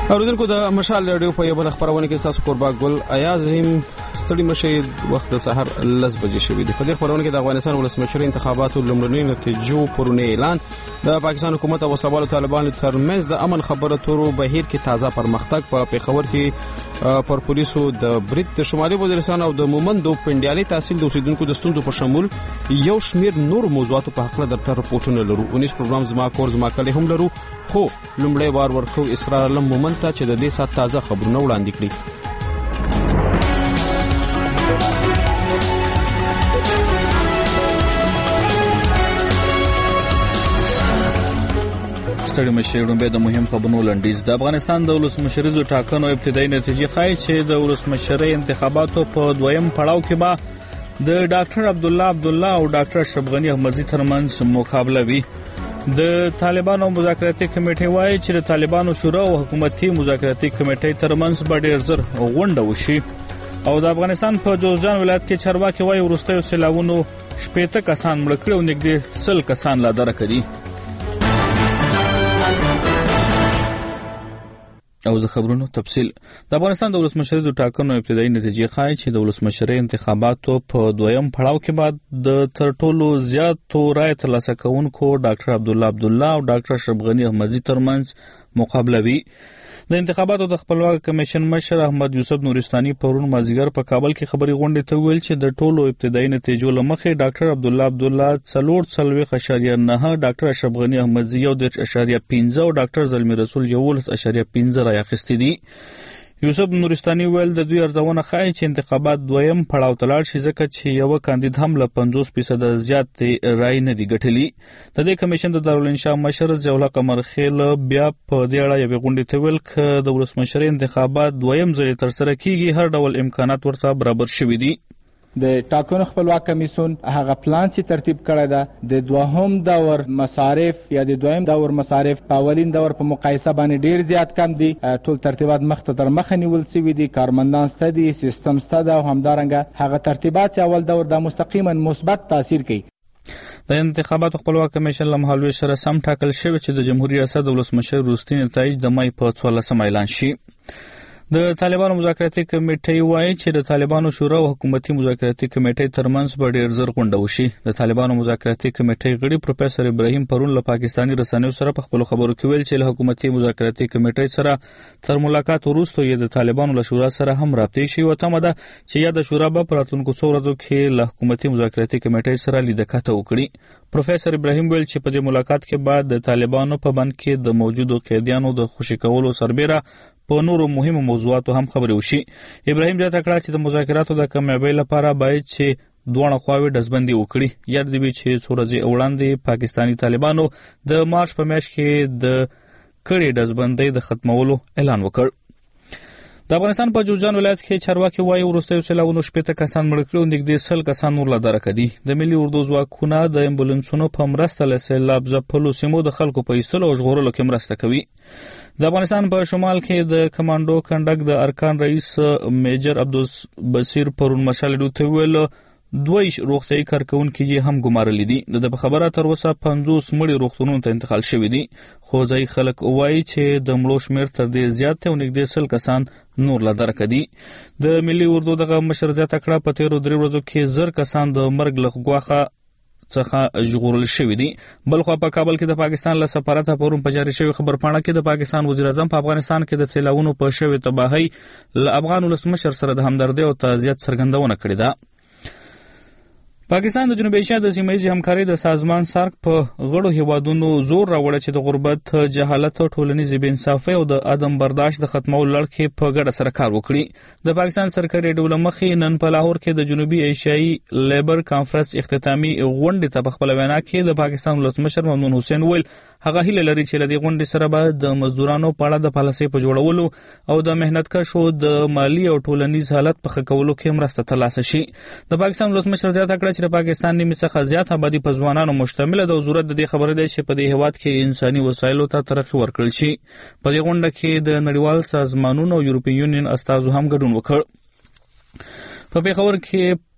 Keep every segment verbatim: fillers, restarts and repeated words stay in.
اوریدونکو د مشال رادیو په یوه خبرونه کې تاسو قربا ګل ایازم ستړي مشه وخت د سحر لس بجې شوې دي. په دې خبرونه کې د افغانستان ولسمشر انتخاباتو لومړني نتیجو پرونه اعلان، د پاکستان حکومت او وسلوالو طالبانو ترمنځ د امن خبرو تورو بهیر کې تازه پرمختګ، په پیښور کې پر پولیسو د برید د شمالي وزیرستان او د مومندو پندیالي تحصیل د اوسیدونکو د ستونزو په شمول یو شمیر نور موضوعاتو په حق درته رپورټونه لرو. اونیس پروګرام زما کور زما کلی هم لرو، خو لومړی وار ورکو اسرار علم مومند ته چې د دې سات تازه خبرونه وړاندې کړي. ستړي مشه ډومبه د مهم خبرونو لنډیز. د افغانستان د ولسمشریزو ټاکنو ابتدایي نتیجې ښایي چې د ولسمشرۍ انتخاباتو په دویم پړاو کې به د ډاکټر عبدالله عبدالله او ډاکټر اشرف غنی احمدزي ترمنځ مقابله وي. د طالبانو مذاکراتي کمیټې وایي چې د طالبانو شورا او حکومتي مذاکراتي کمیټې ترمنځ به ډېر زر غونډه وشي. او د افغانستان په جوزجان ولایت کې چارواکي وایي وروستیو سیلاوونو شپېته کسان مړه کړي او نږدې سل کسان لا درک کړي. او د خبرونو تفصیل. د افغانستان د ولسمشریزو ټاکنو ابتدایي نتیجې ښایي چې د ولسمشرۍ انتخاباتو په دویم پړاو کې بعد د تر ټولو زیاتو رای ترلاسه کوونکو ډاکټر عبدالله عبدالله او ډاکټر اشرف غنی احمدزي ترمنځ مقابله وي. د انتخاباتو د خپلواک کمیشن مشر احمد یوسف نورستاني پرون مازیګر په کابل کې خبري غونډې ته ویل چې د ټولو ابتدایي نتیجو لمخې ډاکټر عبدالله عبدالله څلور څلوېښت اشاریه نه، ډاکټر اشرف غنی احمدزي یو دېرش اشاریه پنځه او ډاکټر زلمي رسول یولس اشاریه پنځه رای اخیستي دي. یوسف نورستاني ویل د دوی ارزونه ښایي چې انتخابات دویم پړاو ته لاړ شي ځکه چې یو کاندید هم له پنځوس فیصده زیات رای نه دي ګټلي. د دې کمیشن د دارالانشا مشر ضیاءالله قمرخیل بیا په دې اړه یوې غونډې ته ویل چې د ولسمشرۍ انتخابات دویم ځل ترسره کیږي هر ډول امکانات ورته برابر شوي دي. د ټاکنو خپلواک کمیسیون هغه پلان چې ترتیب کړی ده د دوهم دور مصارف یا د دویم دور مصارف په اولین دور په مقایسه باندې ډیر زیات کم دي. ټول ترتیبات مخته تر مخه نیول شوي دي، کارمندان سته دي، سیستم سته ده او همدارنګه هغه ترتیبات چې اول دور د مستقیما مثبت تاثیر کوي. د انتخاباتو خپلواک کمیشن له مهالوي سره سم ټاکل شوی چې د جمهوریت ریاست د ولسمشر وروستي نتایج د مای په څوارلسمه اعلان شي. د طالبانو مذاکراتي کمیټې وایي چې د طالبانو شورا او حکومتي مذاکراتي کمیټې ترمنځ به ډېر زر غونډه وشي. د طالبانو مذاکراتي کمیټې غړي پروفیسور ابراهیم پرون له پاکستاني رسنیو سره په خپلو خبرو کې ویل چې له حکومتي مذاکراتي کمیټې سره تر ملاقات وروسته یې د طالبانو له شورا سره هم رابطې شي او تمه ده چې یا د شورا به په راتلونکو څو ورځو کې له حکومتي مذاکراتي کمیټې سره لیدکته وکړي. پروفیسور ابراهیم ویل چې په دې ملاقات کې بعد د طالبانو په بند کې د موجودو قیدیانو د خوشي کولو سربیره په نورو مهمو موضوعاتو هم خبرې وشي. ابراهیم زیاته کړه چې د مذاکراتو د کامیابۍ لپاره باید چې دواړه خواوې ډزبندي وکړي. یاد دی چې څو ورځې وړاندې پاکستاني طالبانو د مارچ په میاشت کې د کړې ډزبندۍ د ختمولو اعلان وکړ. د افغانستان په جوزجان ولایت کې چارواکي وایي وروستیو سیلاوونو شپېته کسان مړه کړي او نږدې سل کسان نور لا درک دي. د ملي اردو ځواکونه د امبولانسونو په مرسته له سیلاب ځپلو سیمو د خلکو په ایستلو او ژغورلو کې مرسته کوي. د افغانستان په شمال کې د کمانډو کنډک د ارکان رئیس میجر عبدالبصیر پرون مشال رادیو ته ویل دوی روغتیايي کارکونکي یې هم ګمارلي دي. د په خبره تر اوسه پنځوس مړي روغتونونو ته انتقال شوي دي، خو ځایي خلک وایي چې د مړو شمېر تر دې زیات دی او نږدې سل کسان نور لا درک دي. د ملي اردو دغه مشر زیاته کړه په تېرو درې ورځو کې زر کسان د مرګ له ګواښه څخه ژغورل شوي دي. بلخوا په کابل کې د پاکستان له سفارته پرون په جاري شوی خبرپاڼه کې د پاکستان وزیر اعظم په افغانستان کې د سیلاوونو په شوې تباهۍ له افغان ولسمشر سره د همدردۍ او تعزیت څرګندونه کړې ده. پاکستان د جنوبي ایشیا د سیمه‌ییزې همکارۍ د سازمان سارک په غړو هیوادونو زور راوړی چې د غربت، جهالت، ټولنیزې بېانصافۍ او د عدم برداشت د ختمولو لړ کې په ګډه سره کار وکړي. د پاکستان سرکاري ډیو له مخې نن په لاهور کې د جنوبي ایشیایي لیبر کانفرنس اختتامي غونډې ته په خپله وینا کې د پاکستان ولسمشر ممنون حسین ویل هغه هیله لري چې له دې غونډې سره به د مزدورانو په اړه د پالیسۍ په جوړولو او د محنتکشو د مالي او ټولنیز حالت په ښه کولو کې مرسته ترلاسه شي. د پاکستان ولسمشر زیاته کړه چې د پاکستان نیمې څخه زیات آبادي په ځوانانو مشتمله ده او ضرورت د دې خبرې دی چې په دې هېواد کې انساني وسایلو ته ترقي ورکړل شي. په دې غونډه کې د نړیوال سازمانونو او یورپي یونین استازو هم ګډون وکړ. په پیښور کې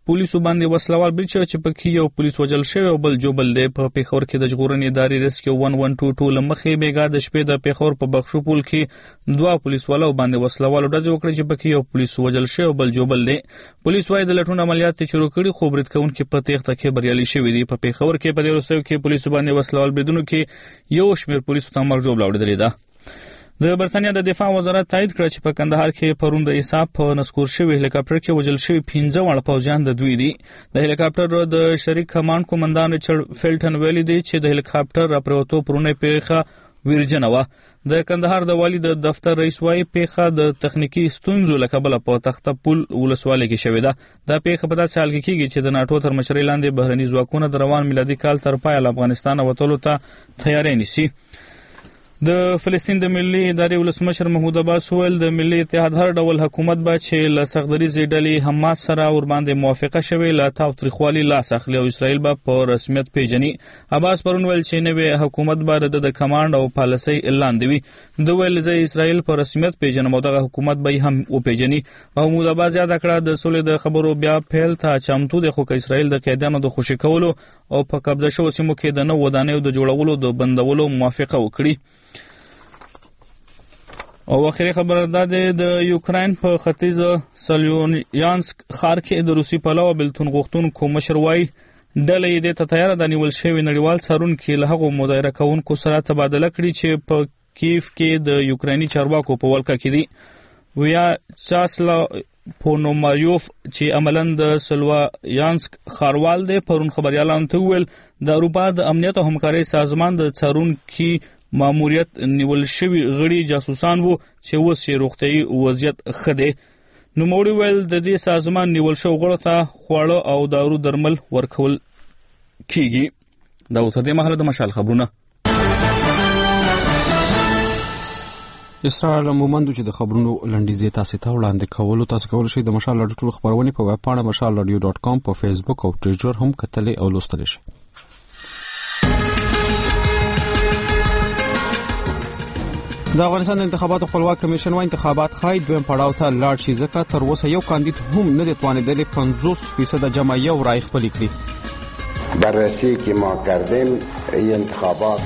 پولیسو باندې وسلوال برید شوی چې پکې یو پولیس وژل شوی او بل جوبل دی. په پیښور کې د ژغورنې ادارې ریسکیو یک سل دوه له مخې بیګا د شپې د پیښور په بخشو پول کې دوه پولیسوالو باندې وسلوالو ډزې وکړې چې پکې یو پولیس وژل شوی او بل جوبل دی. پولیس وايي د لټون عملیات شروع کړي خو برید کوونکي په تېښته کې بریالي شوي دي. په پیښور کې په دې وروستیو کې پولیسو باندې وسلوال بریدونو کې یو شمېر پولیسو ته مرګ ژوبله اوړېدلې ده. د برتانیا د دفاع وزارت تایید کړ چې په کندهار کې پرون د حساب په نسکور شوی هلیکاپټر کې وژل شوي پنځه واړه پوځیان د دوی دي. د هلیکاپټر د شریک کمانډ قومندان ریچارډ فیلټن ویلي دی چې د هلیکاپټر راپروتو پرونی پیښه ویرجنه وه. د کندهار د والي د دفتر رئیس وايي پیښه د تخنیکی ستونزو له کبله په تخته پل ولسوالۍ کې شوې ده. دا پیښه په داسې حال کې کېږي چې د ناټو تر مشرۍ لاندې بهرني ځواکونه د روان میلادي کال تر پایه له افغانستانه وتلو ته تیاری نیسي. د فلسطین د ملي ادارې ولسمشر محمود عباس وویل د ملي اتحاد هر ډول حکومت به چې له سختدریځې ډلې حماس سره ورباندې موافقه شوې له تاوتریخوالي لاس اخلي او اسرائیل به په رسمیت پیژني. عباس پرون ویل چې نوی حکومت به د د کمانډ او پالیسۍ لاندې وي. د ویل زه اسرائیل په رسمیت پیژنم او دغه حکومت به هم وپیژني. محمود عباس یاد کړه د سولې د خبرو بیا پیل ته چمتو دی خو که اسرائیل د قیدیانو د خوشي کولو او په قبضه شوو سیمو کې د نوو ودانیو د جوړولو د بندولو موافقه وکړي. او اخري خبر دا دی د یوکراین په ختیځ سلیانسک ښار کې د روسي پلوه بېلتون غوښتونکو مشر وایي ډله یې دې ته تیاره ده نیول شوي نړیوال څارونکي له هغو مظاهره کوونکو سره تبادله کړي چې په کیف کې د یوکرایني چارواکو په ولکه کې دي. ویاچاسلا پونوماریوف چې عملاً د سلویانسک ښاروال دی پرون خبریالانو ته وویل د اروپا د امنیت او همکارۍ سازمان د څارونکي ماموریت نیول شوي غړي جاسوسان وو چې اوس یې روغتیايي وضعیت ښه دی. نوموړي ویل د دې سازمان نیول شوو غړو ته خواړه او دارو درمل ورکول کیږي. دا اوس تر دې مهاله د مشال خبرونه. اسرائیل مومندو چې د خبرونو لنډیزې تاسو ته وړاندې کولو تاسو کولای شئ د مشال راډیو ټول خبرونه په ویب پاڼه مشال راډیو ډاټ کام په فیسبوک او ټویټر هم کتلې او لوستلی شئ. د افغانستان د انتخاباتو خپلواک کمیشن وايي انتخابات خای دویم پړاو ته لاړ شي ځکه تر اوسه یو کاندید هم نه دی توانیدلی پنځوس فیصد جمع یو رای خپل کړي. بررسی که ما کردیم این انتخابات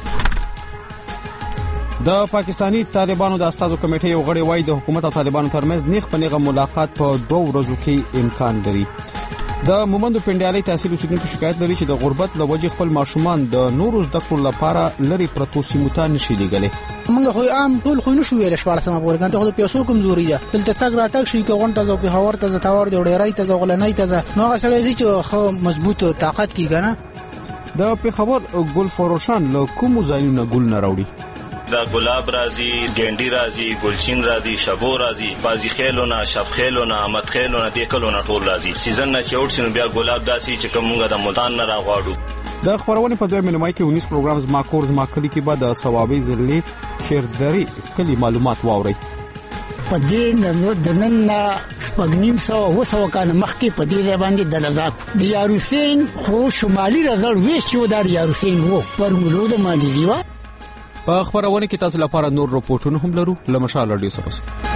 د پاکستانی طالبانو د استادو کمیټې یو غړی وايي د حکومت او طالبانو ترمنځ نیغ په نیغه ملاقات په دوه ورځو کې امکان لري. د مومندو پنډیالي تحصیل اوسیدونکو شکایت لري چې د غربت له وجې خپل ماشومان د نورو زده کړو لپاره لري پرتو سیمو ته نشي لېږلی. موږ خو عام ټول خو نشو ویلی شپاړسمه پورې کنه خو د پیسو کمزوري ده. دلته تګ راتګ شي که غونډ ته ځو پېښور ته ځه تاور د ډېرۍ ته ځه غلنۍ ته ځه نو هغه سړی ځي چې ښه مضبوط طاقت کي که نه. د پېښور ګل فروشان له کومو ځایونو ګل نه راوړي؟ دا ګلاب راځي، ګنډي راځي، ګلچین راځي، شبو راځي، بازی خیلونه، شب خیلونه، مت خیلونه، دې کلونه ټول راځي. سیزن نه چې اوټ شنو بیا ګلاب داسي چې کومه د ملتان نه راغواړو. د خبرونه په دوه مینمای کې ونیس پروګرام زما کور زما کلی کې به د ثوابي زلي شیردري کلی معلومات واوري. په دې د نن پګنیم سو و سو کان مخکې په دې باندې د لزاق د یاروسین خو شمالي رزل ویش چې د یاروسین وو پر مولود باندې دیوا. په خبرونه کې تاسو لپاره نور رپورټونه هم لرو لمشال راډیو سره.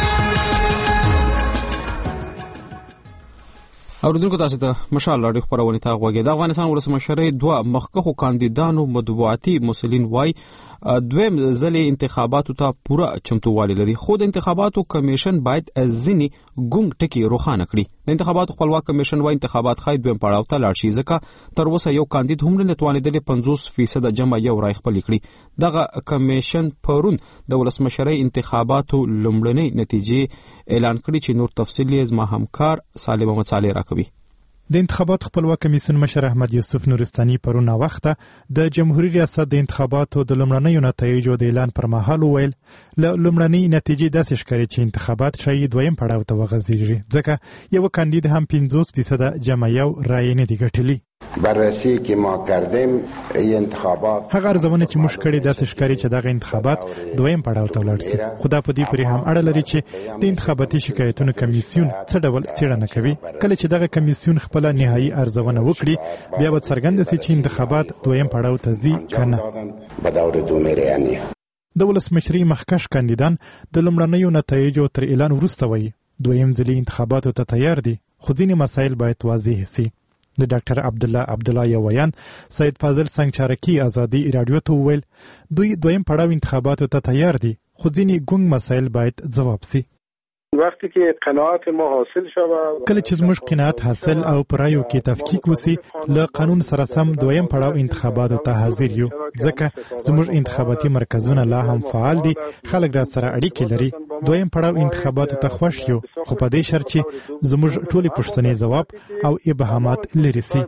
اوریدونکو تاسو ته مشال راډیو خبرونه ته غوږی. د افغانستان ولسمشرۍ دوه مخکښو کاندیدانو مطبوعاتي مسلین وای دویم ځلې انتخاباتو ته پوره چمتووالی لري خو د انتخاباتو کمیشن باید ځینې ګونګ ټکي روښانه کړي. د انتخاباتو خپلواک کمیشن وايي انتخابات خای دویم پړاو ته لاړ شي ځکه تر اوسه یو کاندید هم نه توانیدلی پنځوس فیصد جمع یو رای خپل کړي. دغه کمیشن پرون د ولسمشرۍ انتخاباتو لومړنۍ نتیجې اعلان کړي چې نور تفصیل یې زما همکار سالم محمد صالح راکوي. د انتخاباتو خپلواک کمیسیون مشر احمد یوسف نورستاني پرون وخته د جمهوریت ریاست د انتخاباتو د لومړنیو نتایجو د اعلان پر مهال ویل ل لومړنۍ نتیجې داسې ښکاري چې انتخابات شاید دویم پړاو ته وغځیږي ځکه یو کاندید هم پنځوس فیصد جمع یو رای نه دی ګټلی. بررسی که ما کردیم این انتخابات هغه ارزونه چې موږ کړې داسې ښکاري چې دغه انتخابات دویم پړاو ته ولاړ شي. خو دا په دې پورې هم اړه لري چې د انتخاباتي شکایتونو کمیسیون څه ډول څېړنه کوي. کله چې دغه کمیسیون خپل نهایي ارزونه وکړي بیا به څرګنده شي چې انتخابات دویم پړاو ته ځي کنه. به دور دومره د ولسمشرۍ مخکښ کاندیدان د لومړنیو نتایجو تر اعلان وروسته وایي دویم ځلي انتخاباتو ته تیار دي خو ځینې مسایل باید واضح سي. د ډاکټر عبد الله عبد الله یو ویان سید فاضل سنگچارکی ازادي رادیو ته وویل دوی دویم پړاو انتخاباتو ته تیار دي خو ځینې ګونګ مسایل باید ځواب سي. وقتی که قناعت ما حاصل شود کله چې زموږ قناعت حاصل او پرایو کې تفکیک وسی له قانون سره سم دویم پړاو انتخاباتو ته حاضر یو ځکه زموږ انتخاباتي مرکزونه لا هم فعال دي خلک را سره اړیکې لري. دویم پړاو انتخاباتو ته خوښ یو خو په دې شرط چې زموږ ټولې پوښتنې ځواب او ابهامات لري سي.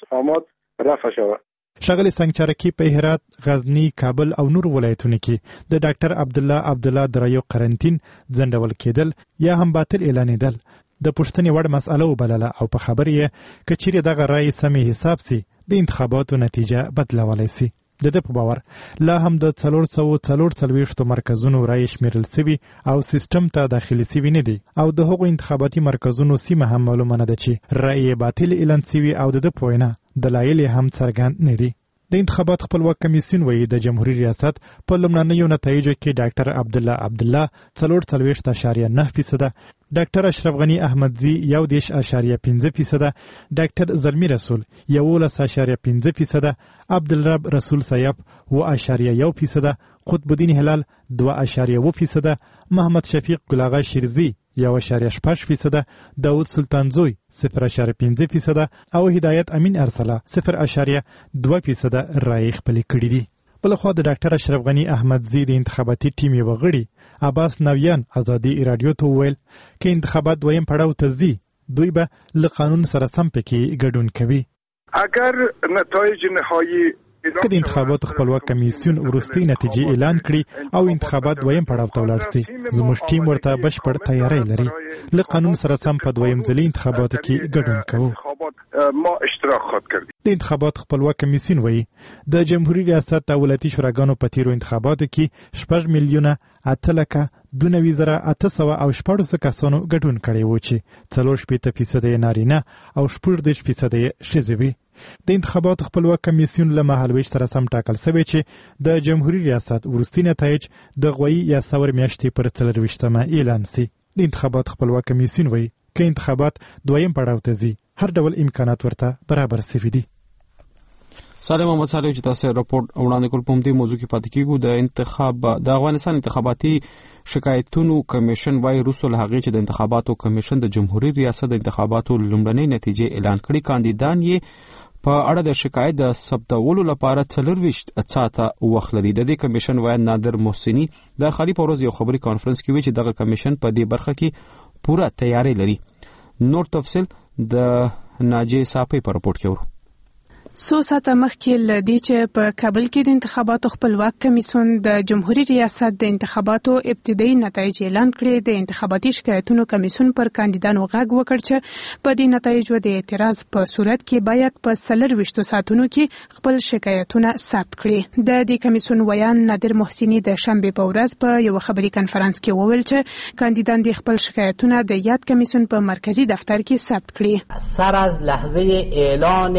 ښاغلي سنگچارکی په هرات، غزنی، کابل او نور ولایتونو کې د ډاکټر عبد الله عبد الله درایو قرنټین ځنډول کېدل یا هم باطل اعلانېدل د پوښتنې وړ مسأله وبلله او په خبر یې که چیرې دغه رایې سمې حساب سي د انتخاباتو نتیجه بدلولی سي. د ده په باور لا هم د څلور سوه څلور څلوېښتو مرکزونو رایې شمیرل سوي او سیستم ته داخلي سوي نه دي او د هغو انتخاباتي مرکزونو سیمه هم معلومه نه ده چې رایې باطل اعلان سوي او د ده په وینا دلایل هم څرګند نه دي. د انتخابات خپلواک کمیسیون وایي د جمهوریت ریاست په لومړنیو نتایجو کې ډاکټر عبد الله عبد الله څلور څلوېښت اعشاریه نه فیصده، ډاکټر اشرف غنی احمدزي یو دېرش اعشاریه پنځه فیصده، ډاکټر زلمی رسول یولس اعشاریه پنځه فیصده، عبدالرب رسول سیف اوه اعشاریه یو فیصده، قطب الدین هلال دوه اعشاریه اوه فیصده، محمد شفیق ګل آغا شیرزي یو اعشاریه شپږ فیصده، داود سلطان زوی صفر اعشاریه پنځه فیصده او هدایت امین ارسله صفر اعشاریه دوه فیصده رایې خپلې کړي دي. بلخوا د ډاکټر اشرف غنی احمدزي د انتخاباتي ټیم یو غړي عباس نویان ازادي رادیو ته وویل که انتخابات دویم پړاو ته ځي دوی به له قانون سره سم پکې ګډون کوي. اگر نتایج نهایی که د انتخاباتو خپلواک کمیسیون وروستۍ نتیجې اعلان کړي او انتخابات دویم پړاو ته ولاړ سي زموږ ټیم ورته بشپړ تیاری لري. له قانون سره سم په دویم ځلي انتخاباتو کې ګډون کوو. ما اشتراک خواهد کرد. د انتخابات خپلواک کمیسیون وایي د جمهوریت ریاست او ولایتي شوراګانو په تیرو انتخاباتو کې شپږ میلیونه اته لکه دوه نوي زره اته سوه او شپاړس کسانو ګډون کړی و چې څلور شپېته فیصده یې نارینه او شپږ دېرش فیصده یې ښځې وي. د انتخاباتو خپلواک کمیسیون له مهالویش سره سم ټاکل شوی چې د جمهوریت ریاست وروستي نتایج د غویي یا سور میاشتې پر څلرویشتمه اعلان سي. د انتخاباتو خپلواک کمیسیون وایي که انتخابات دویم پړاو ته ځي هر ډول امکانات ورته برابر سوي دي. سالم محمد صالح چې تاسو راپورټ وړاندې کول په دې موضوع کې پاتې کیږو. د انتخاب د افغانستان انتخاباتي شکایتونو کمیشن وايي رسول هغه چې د انتخاباتو کمیشن د جمهوریت ریاست د انتخاباتو لومړنۍ نتیجې اعلان کړي کاندیدان یې په اړه د شکایت د ثبتولو لپاره څلرویشت ساعته وخت لري. د دې کمیشن وایي نادر محسنی د خالي پورز یو خبري کانفرنس کې وی چې دغه کمیشن په دې برخه کې پوره تیاری لري. نور تفصیل د ناجی صافی په راپورټ کې ورو. څو ساعته مخکې له دې چې په کابل کې د انتخاباتو خپلواک کمیسیون د جمهوریت ریاست د انتخاباتو ابتدایي نتایج اعلان کړي د انتخاباتي شکایتونو کمیسیون پر کاندیدانو غږ وکړ چې په دې نتایجو د اعتراض په صورت کې باید په څلرویشتو ساعتونو کې خپل شکایتونه ثبت کړي. د دې کمیسیون ویان نادر محسنی د شنبه په ورځ په یو خبري کانفرنس کې وویل چې کاندیدان د خپل شکایتونه د یاد کمیسیون په مرکزی دفتر کې ثبت کړي. سر از لحظه اعلان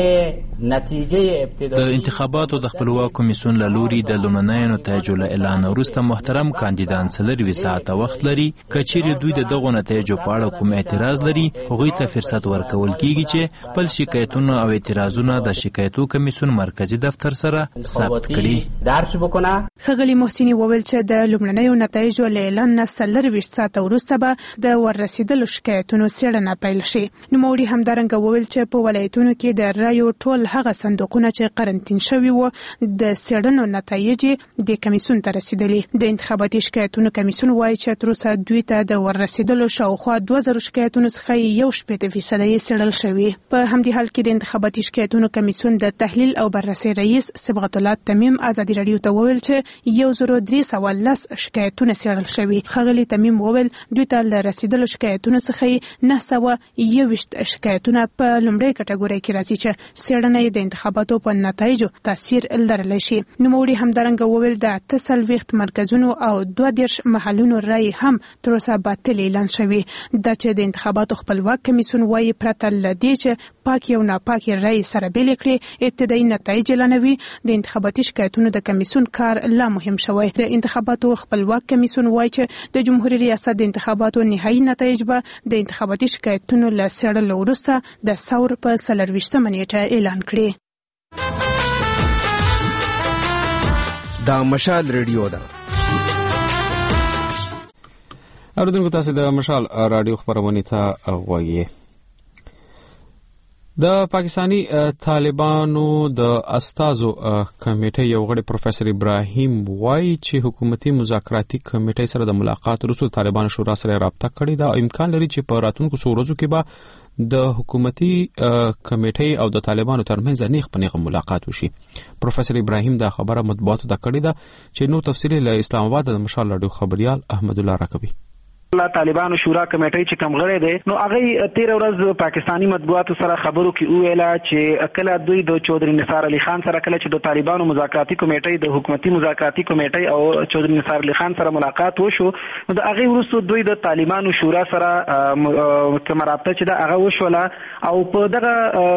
د انتخاباتو د خپلواک کمیسیون له لوري د لومړنیو نتایجو له اعلان وروسته محترم کاندیدان څلرویشت ساعته وخت لري. که چیرې دوی د دغو نتایجو په اړه کوم اعتراض لري هغوی ته فرصت ورکول کیږي چې خپل شکایتونه او اعتراضونه د شکایتو کمیسیون مرکزی دفتر سره ثبت کړي. ښاغلي محسنی وویل چې د لومړنیو نتایجو له اعلان نه څلرویشت ساعته وروسته به د وررسېدلو شکایتونو څېړنه پیل شي. نوموړي همدارنګه وویل چې په ولایتونو کې د رایو ټول هغه صندوقونه چې قرنطین شوي وو د څېړنو نتایج د کمیسیون ته رسیدلي. د انتخاباتي شکایتونو کمیسیون وایي چې تر اوسه دوی ته د وررسېدلو شاوخوا دوه زره شکایتونو څخه یو شپېته فیصده یې څېړل شوي. په همدې حال کې د انتخاباتي شکایتونو کمیسیون د تحلیل او بررسۍ رئیس صبغت الله تمیم ازادي رادیو ته وویل چې یو زره درې سوه لس شکایتونه څېړل شوي. ښاغلي تمیم وویل دوی ته له رسیدلو شکایتونو څخه نه سوه یوویشت شکایتونه په لومړۍ کټګورۍ کې راځي چې څېړنه رسنۍ د انتخاباتو په نتایجو تاثیر لرلی شي. نوموړي همدارنګه وویل د اته څلوېښت مرکزونو او دوه دېرش محلونو رایې هم تر اوسه باطل اعلان شوي. دا چې د انتخاباتو خپلواک کمیسیون وایي پرته له دې چې پاکې او ناپاکې رایې سره بېلې کړي ابتدایي نتایج اعلانوي، د انتخاباتي شکایتونو د کمیسیون کار لا مهم شوی. د انتخاباتو خپلواک کمیسیون وایي چې د جمهوریت ریاست د انتخاباتو نهایي نتایج به د انتخاباتي شکایتونو له څېړلو وروسته د ثور په څلرویشتمه نیټه اعلان کړي. دا مشال ریډیو ده. اوریدونکو تاسو د مشال رادیو خبرونه ته غوږی. د پاکستانی طالبانو د استازو کمیټې یو غړي پروفیسور ابراهیم وایي چې حکومتي مذاکراتي کمیټې سره د ملاقات وروسته طالبان شورا سره رابطه کړې ده. امکان لري چې په راتلونکو څو ورځو کې به د حکومتي کمیټې او د طالبانو ترمنځ نیغ په نیغه ملاقات وشي. پروفیسور ابراهیم دا خبره مطبوعاتو ته کړې ده چې نو تفصیل له اسلام آباد د مشال رادیو خبريال احمد الله راکبي. طالبانو شورا کمیټې چې کوم غړي دي نو هغه تیر ورځ پاکستانی مطبوعاتو سره خبرو کې ویلا چې کله دوی د چودري نثار علي خان سره کله چې د طالبانو مذاکراتي کمیټې د حکومتي مذاکراتي کمیټې او چودري نثار علي خان سره ملاقات وشو نو د هغه وروسته دوی د طالبانو شورا سره کوم رابطه چې دا هغه وشوله او په دغه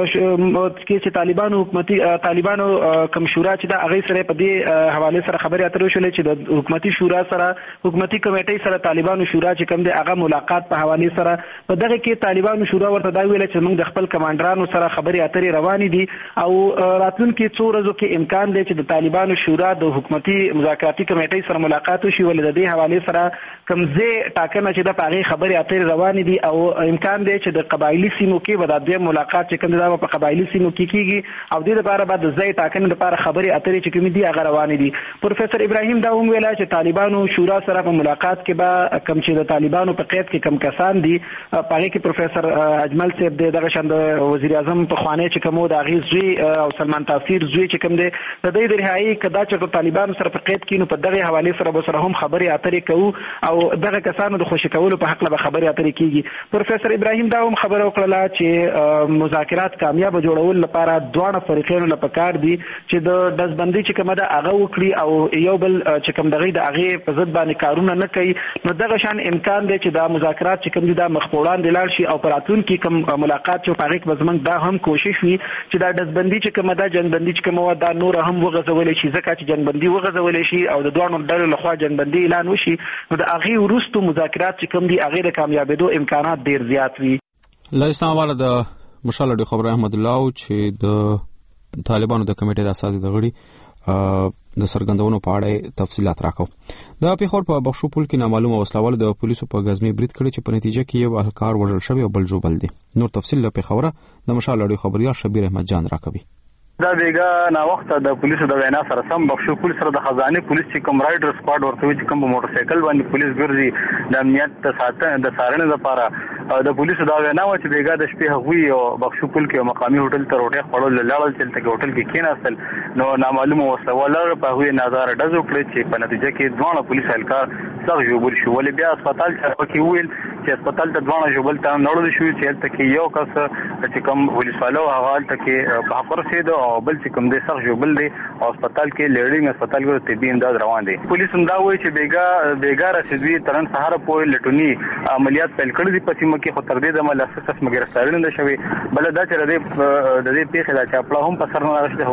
کې چې طالبانو حکومتي طالبانو کوم شورا چې دا هغه سره په دې حواله سره خبرې اترې وشولې چې د حکومتي شورا سره حکومتي کمیټې سره طالبانو شورا چې کوم دی هغه ملاقات په حواله سره په دغه کې طالبانو شورا ورته دا ویل چې موږ د خپل کمانډرانو سره خبرې اترې روانې دي او راتلونکي څو ورځو کې امکان دی چې د طالبانو شورا د حکومتي مذاکراتي کمیټې سره ملاقات وشي ول د دې حواله سره کوم ځای ټاکنه چې د پاغي خبرې اترې روانې دي او امکان دی چې د قبایلی سیمو کې به د دې ملاقات چې کوم دی په قبایلی سیمو کې کیږي او د لپاره بعد ځای ټاکنه لپاره خبرې اترې چې کوم دي هغه روانې دي. پروفیسور ابراهیم دا هم ویل چې طالبانو شورا سره په ملاقات کې به کوم چې د طالبانو په قید کې کم کسان دي پاره کې پروفیسور اجمل صاحب دغه شند وزیر اعظم په خوانه چې کومو د اغیز زوی او سلمان تاثیر زوی چې کوم دي د دې د رهایی کدا چې طالبانو سره په قید کې نو په دغه حواله سره به سره هم خبرې اترې کوو او دغه کسانو د خوشی کولو په حق له خبرې اترې کیږي. پروفیسور ابراهیم دا هم خبره وکړه چې مذاکرات کامیاب جوړول لپاره دوه فریقونو لپاره کار دي چې د دزبندي چې کومه د هغه وکړي او یو بل چې کوم دغه د هغه په ضد باندې کارونه نه کوي نو دغه شان امکان دی چې دا مذاکرات چې کوم دي دا مخبولان دي لاړ شي او پراتون کې کوم ملاقات چې په هغه بزمن دا هم کوشش وي چې دا دزبندي چې کومه دا جنگبندي چې کومه دا نور هم وغځول شي ځکه چې جنگبندي وغځول شي او د دوه ډلو لخوا جنگبندي اعلان وشي نو د هغه ورستو مذاکرات چې کوم دي هغه د کامیابېدو امکانات ډیر زیات وي. له اسلام آباد د مشال رادیو خبر احمد الله چې د طالبانو د کمیټې د اساسي د غړي د سرګندونو په اړه تفصيلات راکو. د پیښور په بخشو پول کې نامعلومه وسلوال د پولیسو په غزمي برید کړی چې په نتیجه کې یو اهلکار وژل شوی او بل جوړل دي. نور تفصیل له پیښوره د مشال رادیو خبريال شبیر احمد جان راکوي. دا بیګا نا وخت د پولیسو د وینا سره سم بخشو پول سره د خزانه پولیس چې کوم رایډر سکواډ ورته چې کوم موټر سایکل باندې پولیس ګرځي د امنیت د ساتنه د سارنې لپاره د پولیسو دا وینا و چې بیګا د شپې هغوی او بخشو پول کې مقامي هوټل ته روټه خړول لاړل چې تل هوټل کې کېناستل نو نامعلومه وسوالر په هغوی نظر ډزو کړی چې په نتیجه کې دوه پولیس اهلکار څنګه جوړ شو ولې بیا هسپتال ته کې ویل چې هسپتال ته دوه جوړل ته نړول شو چې تل کې یو کس چې کوم پولیس والو هغه تل کې په خبر سید او بل چې کوم د سخت جوړل دي او هسپتال کې لیډینګ هسپتال کې طبي امداد روان دي. پولیس هم دا وایي چې بیګا بیګا رسیدوی ترن سهار په لټونی عملیات پیل کړی دي په سیمه کې خو تر دې د عمل اساس مګرستاري نه شوی بل دا چې د دې پیښه دا چې خپل هم په سر نه راځي.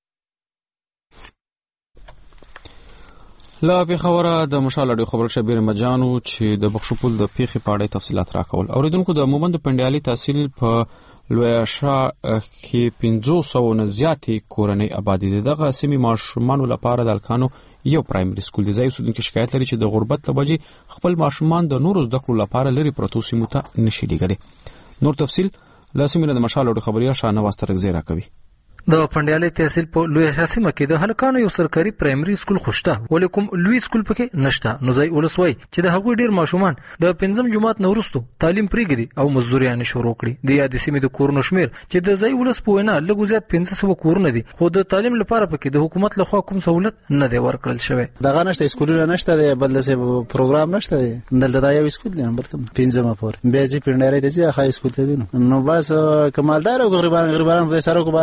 لا پیښوره د مشال رادیو خبر شبیر مجانو چې د بخشو پول د پیښې په اړه تفصيلات راکول. اوریدونکو د مومند پندیالي تحصیل په لویشا کې پنځه سوه نه زیاتې کورنۍ آبادی دي. دغه سیمې ماشومان لپاره د الکانو یو پرایمري سکول دی. ځای اوسیدونکو شکایت لري چې د غربت لبجې خپل ماشومان د نورو زده کړو لپاره لري پروتو سیمو ته نشي لګړي. نور تفصیل لاسمینه د مشال رادیو خبريال شاهنواز ترغزی راکوي. د پندیالي تحصیل په لوی شاسمه کې د هلکانو یو سرکاري پرایمري سکول خوشته ولیکم لوی سکول پکې نشته. نو ځای ولسوي چې د هغوی ډیر ماشومان د پنځم جماعت نورستو تعلیم پریږدي او مزدوريان شروع کړي. د یاد سیمې د کورونو شمیر چې د ځای ولس په وینا لږ زیات پنځه سوه کورونه دي خو د تعلیم لپاره پکې د حکومت لخوا کوم سہولت نه دی ورکړل شوی. دغه نشته سکولونه نشته دی بل څه پروګرام نشته دی دلته دا یو سکول دی بل کوم پنځمه پورې بیا چې پندیالي د ځای خای سکول ته دي نو بس کمالدار او غریبان غریبان په سره کو باندې منډي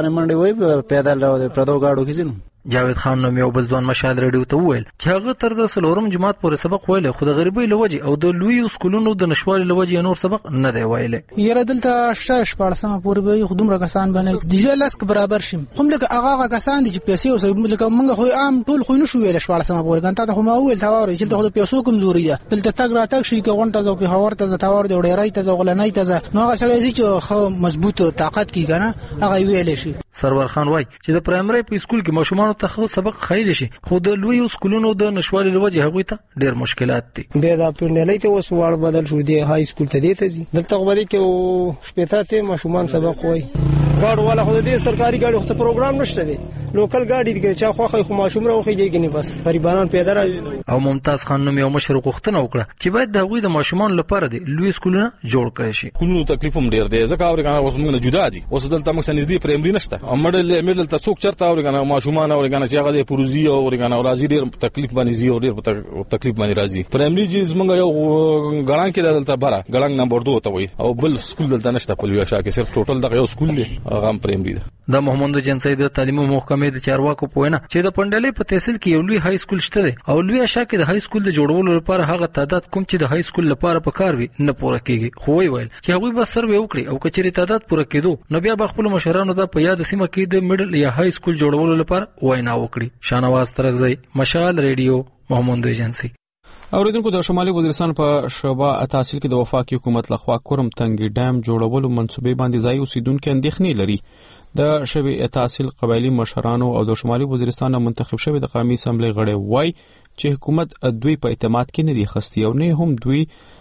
وای پیدل راو د پردو گاډو کې زینو. جاوید خان نوم یو بل ځوان مشال رادیو ته وویل چې هغه تر د څلورم جماعت پورې سبق ویلی خو د غریبۍ له وجې او د لویو سکولونو د نشوالي له وجې نور سبق نه دی ویلی. یاره دلته شته شپاړسمه پورې به خو دومره کسان به نه دیجه لس برابر شي خو هم لکه هغه هغه کسان دي چې پیسې اوسوي لکه موږ خو عام ټول خو نشو ویلی شپاړسمه پورې ګان تا خو ما وویل تا واورئ چې دلته خو د پیسو کمزوري ده دلته تګ راتګ شي که غونډ ته ځو پېښور ته ځه تاوار د ډېرۍ ته ځه غلنۍ ته ځه نو هغه سړی ځي چې ښه مضبوط طاقت کي که نه هغه یې ویلی شي. سرور خان وایي چې د پرایمرۍ په سکول کې ماشومانو ته ښه سبق خیلی شي خو د لویو سکولونو د نشوالي له وجې هغوی ته ډېر مشکلات دي. بیا دا پرنیلۍ ته اوس واړه بدل شو دی های سکول ته دی ته ځي دلته خو به دی کې شپېته ته ماشومان سبق وایي ګاډو والا خو د دې سرکاري ګاډي خو څه پروګرام نشته دی لوکل ګاډي دي چا خوښه خو ماشوم راوخیږي کني بس غریبانان پیدا راځي. او ممتاز خان نوم یو مشر غوښتنه وکړه چې باید د هغوی د ماشومان لپاره دی لوی سکولونه جوړ کړي شي. کولونو تکلیف هم ډېر دی ځکه اورګان اوس موږ نه جدا دي اوس دلته موږ سنځدي پرایمري نشته امړل امړل ته څوک چرته اورګان ماشومان اورګان چې هغه د پروزي اورګان او راځي ډېر تکلیف باندې زی او ډېر تکلیف باندې راځي. پرایمري جز موږ یو غړان کې دلته بره غړان نمبر دوه ته وي او بل سکول دلته نشته په لوی شا کې صرف ټوټل دغه یو سکول دی هغه هم پرایمري ده. د محمد جنسي د تعلیمي محکمې د چارواکو په وینا چې د پندلې په تحصیل کې یو لوی های سکول شته دی او لوی اشا کې د های سکول د جوړولو لپاره هغه تعداد کوم چې د های سکول لپاره په کار وي نه پوره کیږي. خو وی ویل چې هغوی به سروې وکړي او کچېرې تعداد پوره کېدو نو بیا به خپل مشرانو ته په یاد سیمه کې د میډل یا های سکول جوړولو لپاره وینا وکړي. شانواز ترغزی مشال ریډیو محمد جنسي. اوریدونکو د شمالي وزیرستان په شعبه تحصیل کې د وفاقي حکومت لخوا کورم تنګي ډام جوړولو منسوبې باندې ځای اوسیدونکو اندېښنې لري. د شبي تحصیل قبایلی مشرانو او د شمالي وزیرستان منتخب شوی د قومي اسمبلی غړي وای چې حکومت دوی په اعتماد کې نه دی خستی او نه هم دوی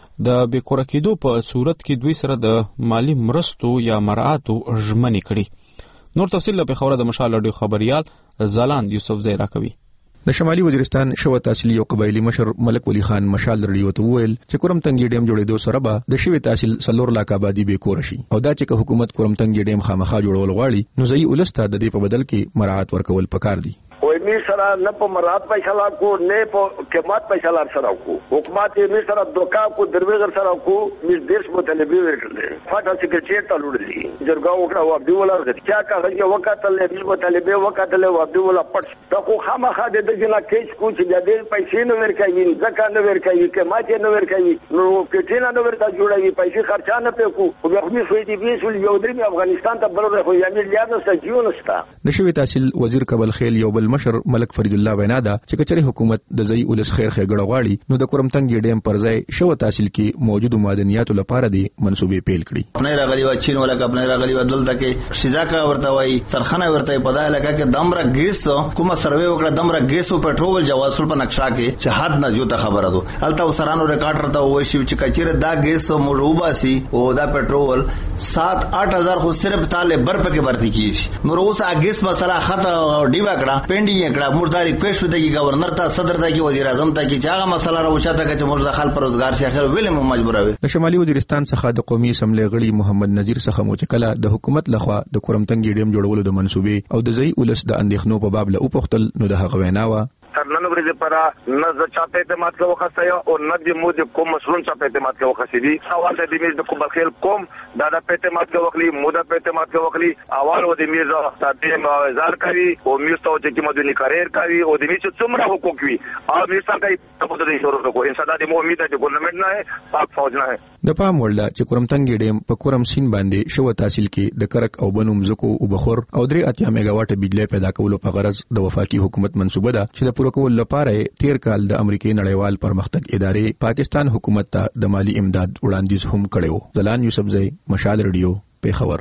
د بیکوره کېدو په صورت کې دوی سره د مالی مرستو یا مراعاتو ژمنې کړي. نور تفصیل په خبره د مشال رادیو خبريال زلاند یوسف زیرا کوي. د شمالي وزیرستان شوه تحصیل یو قبایلی مشر ملک ولی خان مشال رډیو ته وویل چې کورم تنګي ډیم جوړېدو سره به د شوی تحصیل سلور لاک آبادی به کور شي او دا چې حکومت کورم تنګي ډیم خامخا جوړول غواړي نو ځای ولسته د دې په بدل کې مراعات ورکول پکار دي. وای می سره نه په مراد فیصله کو نه په قیمت فیصله سره کو حکومت می سره دوکا کو درویغر سره کو می دیش مطالبه ورکړل فاټه سکرټری ته لوړلی جرګه وکړه او عبد الله غږ چا کاغذ وکړه له مطالبه وکړه او عبد الله پټ تا خو خامخا د دغه کیس کو چې د دې پیسې نو ورکوي ځکه نو ورکوي قیمت نو ورکوي نو کټینا نو ورته جوړوي پیسې خرچا نه پکو او بیا خو سوي دی ویسول یو درې افغانستان ته بل خو یې میلیارډ سجیونستا د شوی تحصیل وزیر کبل خیل یو بل مشر ملک فرید الله وینا دا چې کچري حکومت د ځای ولس خیر خېګړه غواړي نو د کورم تنګي ډیم پر ځای شو تحصیل کې موجودو معدنیاتو لپاره دي منسوبې پیل کړي. خپل راغلي و چین ولا خپل راغلي و دلته کې شیزاکا ورته وای سرخانه ورته په دای لګه کې دمره ګیس کومه سروې وکړه دمره ګیس او پټرول جواز په نقشه کې چې حد نه یو ته خبره ده الته وسرانو ریکارډ ورته وای شي چې کچره دا ګیس موروبا سي او دا پټرول سات آٹھ هزار خو صرف طالب بر پکې برتي کیږي نو اوس ا ګیس مسله خطه ډیوا کړه پینډي کړه مرداري پیش وته کی گورنر ته صدر ته کی وزیر اعظم ته کی چاغه مسله راوچاته چې موږ د خلک پر روزګار شي اخر ویل مجبور وي. د شمالي وزیرستان څخه د قومي اسمبلی غړي محمد نذیر څخه مو چې کله د حکومت لخوا د کورم تنګي ډیم جوړولو د منسوبې او د ځای ولس د اندېښنو په باب له اوپختل نو د هغه وینا و نن ورځ لپاره نه ز چاته اعتماد کوو خاصه او نه د مو د کوم مسلون چاته اعتماد کوو خاصه دي سوال د دې د کوم بخیل کوم دا د اعتماد کوو خلی مودا په اعتماد کوو خلی اول و د میرزا ساده مازار کوي او میرستو چې مدني کاریر کوي او د میچ څومره حقوق وي او میرسا کوي په دې شروع کو انسان د مو امید د ګورنمنت نه پاک فوج نه د پام ولدا چې کورم تنګي ډیم په کورم سین باندې شو تحصیل کې د کرک او بنوم زکو او بخور او درې اتیا میگا واټ بجلی پیدا کولو په غرض د وفاقي حکومت منسوبه ده چې د پوره کول لپاره تیر کال د امریکای نړیوال پرمختګ ادارې پاکستان حکومت ته د مالی امداد وړاندیز هم کړو. زلان یوسف زئی مشال رادیو پیښور.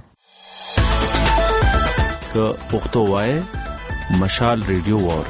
که پښتو وای مشال رادیو وور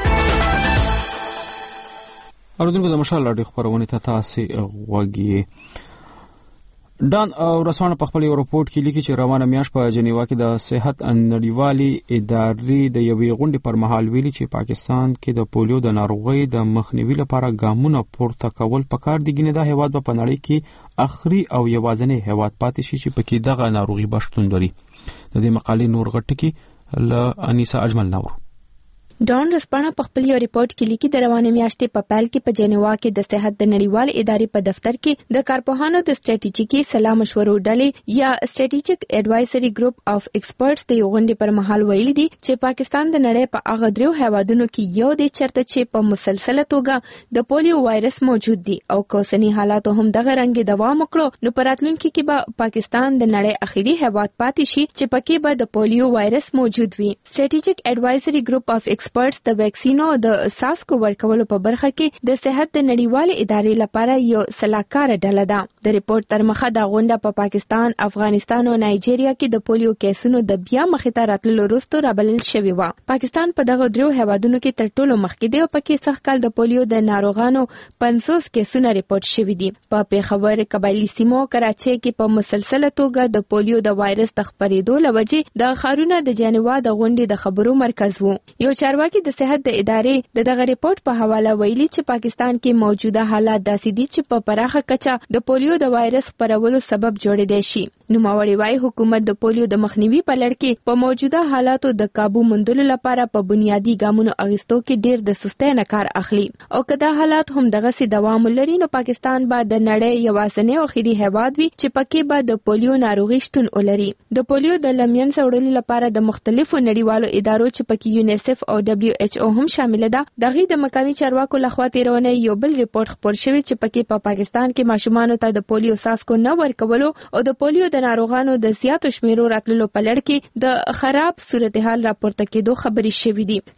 اوردونکو د مشال رادیو خبرونه ته تاسو غوږی ډان او رسونه په خپل رپورت کې لیکي چې روانه میاشت په جنیوا کې د صحت نړیوالې ادارې د یوې غونډې پر مهال ویلي چې پاکستان کې د پولیو د ناروغۍ د مخنیوي لپاره ګامونه پورته کول پکار دي ګنې دا هیواد په نړۍ کې اخري او یوازینی هیواد پاتې شي چې پکې دغه ناروغي بشتون لري. د دې مقالې نور غټ کې ل انیسا اجمل نور. ډان رسپانه په خپل یو ریپورت کې لیکي د روانې میاشتې په پیل کې په جنیوا کې د صحت د نړیوال ادارې په دفتر کې د کارپوهانو د سټریټیجیکي سلا مشورو ډلې یا سټریټیجیک اډوایزري ګروپ اف ایکسپرټس د یو غونډې پر مهال ویلي دي چې پاکستان د نړۍ په هغه دریو هیوادونو کې یو دی چرته چې په مسلسله توګه د پولیو وایرس موجود دی او کوسنی حالات هم دغه رنګ دوام وکړو نو په راتلونکي کې به پاکستان د نړۍ اخیری هیواد پاتې شي چې پکې به د پولیو وایرس موجود وي. سټریټیجیک اډوایزري ګروپ اف ایکسپرټس د ویکسینو د ساسکو ورکولو په برخه کې د صحت د نړیوال ادارې لپاره یو سلاکار ډله ده. د ریپورت تر مخه د غونډه په پاکستان، افغانستان او نایجیریا کې د پولیو کیسونو د بیا مخې ته راتللو وروسته رابلل شوی و. پاکستان په دغه دریو هیوادونو کې تر ټولو مخکې دی او پکې سږ کال د پولیو د ناروغانو پنځوس کیسونه ریپورت شوي دي. په پیښور، قبایلی سیمو، کراچۍ کې په مسلسله توګه د پولیو د وایرس د خپرېدو له وجې د ښارونو د جنیوا د غونډې د خبرو مرکز وو. یو چارواکي د صحت د ادارې د دغه ریپورت په حواله ویلي چې پاکستان کې موجوده حالات داسې دي چې په پراخه کچه د پولیو د وایرس خپرولو سبب جوړېدای شي. نوموړي وايي حکومت د پولیو د مخنیوي په لړ کې په موجوده حالاتو د قابو موندلو لپاره په بنیادی ګامونو اخیستو کې ډېر د سستۍ نه کار اخلي او که دا حالات هم دغسې دوام ولري نو پاکستان به د نړۍ یوازینی او اخیری هیواد وي چې پکې به د پولیو ناروغي شتون ولري. د پولیو د لمین وړلو لپاره د مختلفو نړیوالو ادارو چې پکې یونیسف او دبليو ایچ او هم شامل ده دغه د مقامي چارواکو لخوا تیرونه یو بل ریپورت خپور شوی چې پکې په پاکستان کې ماشومان ته د پولیو ساسکو نه ورکولو او د پولیو د ناروغانو د زیاتو شمیرو راتللو په لړ کې د خراب صورتحال راپورته کېدو خبرې شوې دي.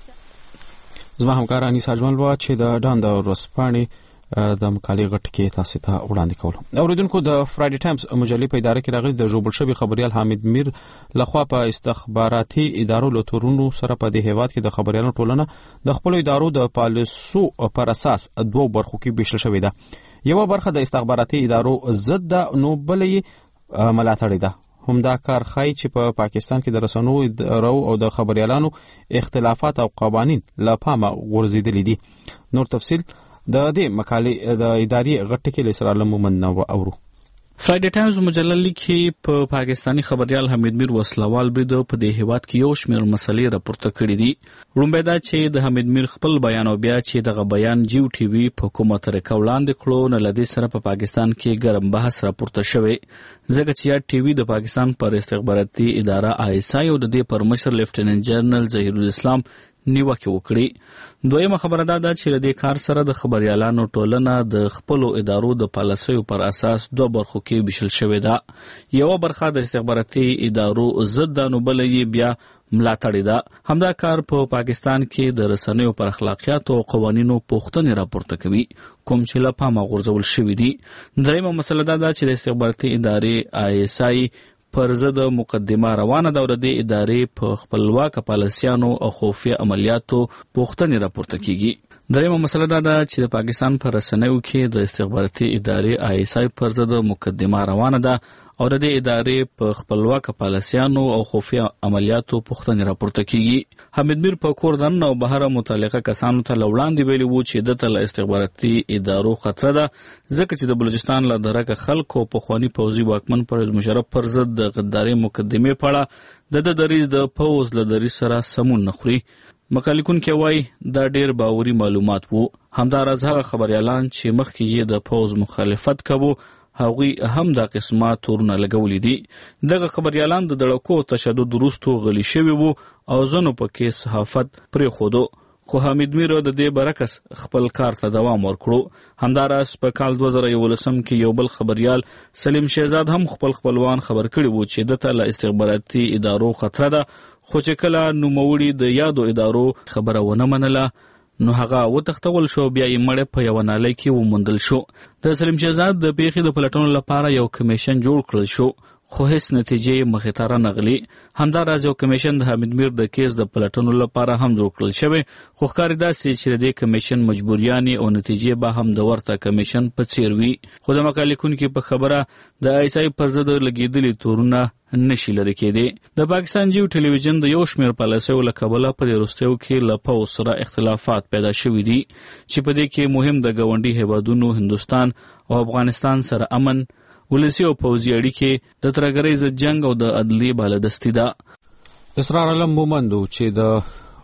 زما همکار انیس اجمل وا چې د ډان د ورسپانې د مقالې غټ کې تاسو ته وړاندې کولم. اوریدونکو د فرایډي ټایمز مجلې په اداره کې راغلي د جوړ شوی خبريال حامد میر لخوا په استخباراتي ادارو له تورونو سره په دې هیواد کې د خبريالانو ټولنه د خپل ادارو د پالیسو پر اساس دوه برخو کې ویشل شوې ده. یو برخه د استخباراتي ادارو ضد نو بلې ملاتړ ده. همدا کار ښایي چې په پا پاکستان کې د رسنیو ادارو او د خبريالانو اختلافات او قوانین له پامه غورځېدلي دي. نور تفصیل د دې مقالې د ادارې غټ کې لسر عالم مومن نو اورو. فرایډي ټایمز مجله لیکي په پاکستانی خبريال حمید میر وسلوال بریدو په دې هیواد کې یو شمېر مسلې راپورته کړې دي. لومړی دا چې د حمید میر خپل بیان او بیا چې دغه بیان جیو ټي وي په کومه طریقه وړاندې کړو نه لدې سره په پاکستان کې ګرم بحث راپورته شوی ځکه چې یا ټي وي د پاکستان پر استخباراتي اداره آی اس آی او د دې پر مشر لیفټیننټ جنرال ظهیر الاسلام نیوکه وکړي. دویمه خبره دا ده چې د دې کار سره د خبريالانو ټولنه د خپل ادارو د پالیسیو پر اساس دوه برخو کې ویشل شوې ده. یو برخه د استخباراتي ادارو ضد نو بلې بیا ملاتړ ده. همدا کار په پا پاکستان کې د رسنیو پر اخلاقیات او قوانینو پوښتنې راپورته کوي کوم چې له پامه غورځول شوي دي. دریمه مسله دا ده چې د استخباراتي ادارې آی اس آی پر ضد مقدمه روانه ده او د دې ادارې په خپلواکه پالیسیانو او خفیه عملیاتو پوښتنې راپورته کیږي. دریمه مسله دا ده چې د پاکستان پر رسنیو کې د استخباراتي ادارې آی اس آی پر ضد مقدمه روانه ده او د دې ادارې په خپلواکه پالیسیانو او خفیه عملیاتو پوښتنې راپورته کیږي. حمید میر په کور دننه او بهر متعلقه کسانو ته وړاندې ویلي وو چې دته له استخباراتي ادارو خطر ده ځکه چې د بلوچستان له درکه خلکو په خواني پوځي واکمن پرویز مشرف پر ضد د غداري مقدمې پړه د د دریز د پوز له دریز سره سمون نخوري. مقالکون کې وای دا ډیر باوري معلومات وو. همدارز هغه خبريالان چې مخکې یې د پوز مخالفت کوو هغوی هم دا قسمه تورونه لګولې دي. دغه خبريالان د دړکو تشدد وروسته غلي شوي وو او ځنو پکې صحافت پرېښودو خو حمید میر د دې برعکس خپل کار ته دوام ورکړو. همداراز په کال دوه زره یولسم کې یو بل خبريال سلیم شهزاد هم خپل خپلوان خبر کړي وو چې دته له استخباراتي ادارو خطر ده خو چې کله نوموړي د یادو ادارو خبره ونه منله نو هغه وتښتول شو بیا یې مړ په یو نالۍ کې وموندل شو. د سلیم شهزاد د پیښې د پلټنو لپاره یو کمیشن جوړ کړل شو خو هیڅ نتیجې مخې ته رانغلې. همداراز یو کمیشن د حمید میر د کیس د پلټنو لپاره هم جوړ کړل شوی خو ښکاري داسې چې د دې کمیشن مجبوریانې او نتیجې به هم د ورته کمیشن په څیر وي. خو د مقالکونکو په خبره د آی اس آی پر ضد لګېدلي تورونه نشي لري کېدی. د پاکستان جیو ټلویزیون د یو شمېر پالیسیو له کبله په دې وروستیو کې له پوځ سره اختلافات پیدا شوي دي چې په دې کې مهم د ګاونډي هیوادونو هندوستان او افغانستان سره امن، ولسی او پوځي اړیکې، د ترهګرۍ ضد جنگ او د عدلي بالادستي ده. اسرار علم مومندو چې د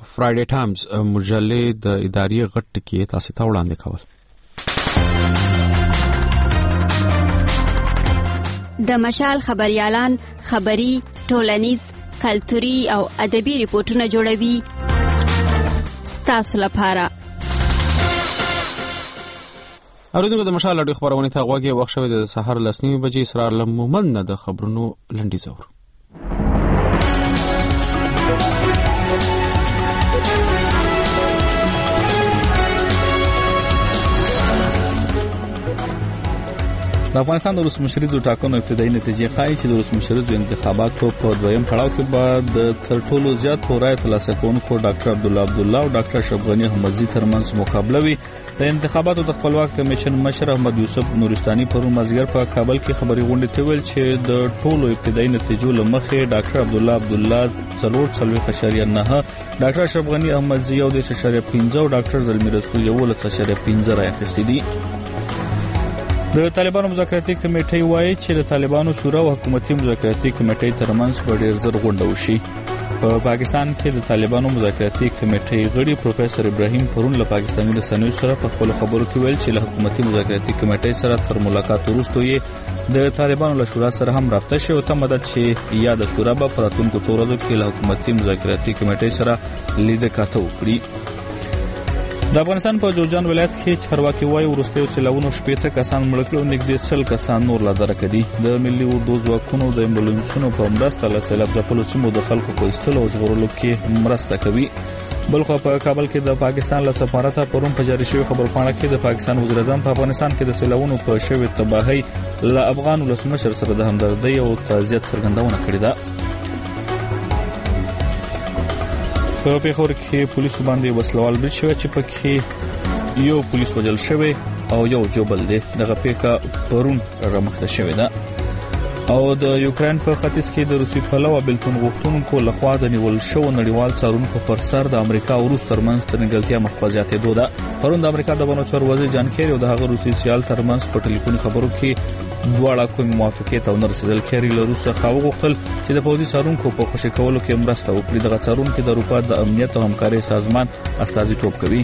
فرایډے ټایمز مجلې د اداري غټ کې تاسو ته وړاندې کول. د مشال خبريالان خبري، ټولنیز، کلتوري او ادبي ریپورتونه جوړوي ستاسو لپاره. اوریدونکو د مشال اډیو خبرونه ته غوږی وخت شوی د سحر لسنی بجې اسرار لمومن د خبرونو لنډی زور. د افغانستان د ولسمشریزو ټاکنو ابتدایي نتیجې ښایي چې د ولسمشریزو انتخاباتو په دویم پړاو کې به د تر ټولو زیات رایې ترلاسه کوونکو ډاکټر عبدالله عبدالله او ډاکټر اشرف غني احمدزي ترمنځ مقابله وي. د انتخاباتو د خپلواک کمیشن مشر احمد یوسف نورستاني پرون مازیګر په کابل کې خبري غونډه ته ویل چې د ټولو ابتدایي نتیجو لمخې ډاکټر عبدالله عبدالله څلور څلوېښت اعشاریه نهه، ډاکټر اشرف غني احمدزي یو دېرش اعشاریه پنځه او ډاکټر زلمي رسول یولس اعشاریه پنځه رایې اخیستې دي. د طالبانو مذاکراتي کمیټې وایي چې د طالبانو شورا او حکومتي مذاکراتي کمیټې ترمنځ به ډېر زر غونډه وشي. په پاکستان کې د طالبانو مذاکراتي کمیټې غړي پروفیسور ابراهیم پرون له پاکستاني رسنیو سره په خپل خبرو کې ویل چې له حکومتي مذاکراتي کمیټې سره تر ملاقات وروسته یې د طالبانو له شورا سره هم رابطه شوه او تمه ده چې یا د شورا به په راتلونکو څو ورځو کې له حکومتي مذاکراتي کمیټې سره لیده کاته وکړي. د افغانستان په جوزجان ولایت کې چارواکي وایي وروستیو سیلاونو شپېته کسان مړه کړل او نږدې سل کسان نور لا درک دي. د ملي اردو ځواکونو د امبولانسونو په مرسته له سیلاب ځپلو سیمو د خلکو په ایستلو او ژغورلو کې مرسته کوي. بلخو په کابل کې د پاکستان له سفارت پرون په جاری شوی خبرپاڼه کې د پاکستان وزیر اعظم په افغانستان کې د سیلاونو په شوی تباہي له افغان ولسمشر سره د همدردۍ او تعزیت څرګندونه کړې ده. په پیښور کې پولیسو باندې وسلوال برید شوی چې پکې یو پولیس وژل شوی او یو جوبل دی. دغه پیښه پرون رامخته شوې ده. او د یوکرين په ختیځ کې د روسي پلوه بلتون غوښتونکو لخوا د نیول شو نړیوال څارونکو پر سر د امریکا او روس ترمنځ ترنګلتیا مخفزياتې دوه ده. پرون د امریکا د بانو چور وزیر جان کیری او د هغه روسي سیال ترمنځ په ټلیفوني خبرو کې دواړه کوم موافقه ته ورسېدل. کیری له روسه خو غوښتل چې د پوځي څارونکو په خوشی کولو کې مرسته وکړي. دغه څارونکو د اروپا د امنیت او همکارۍ سازمان استازیتوب کوي.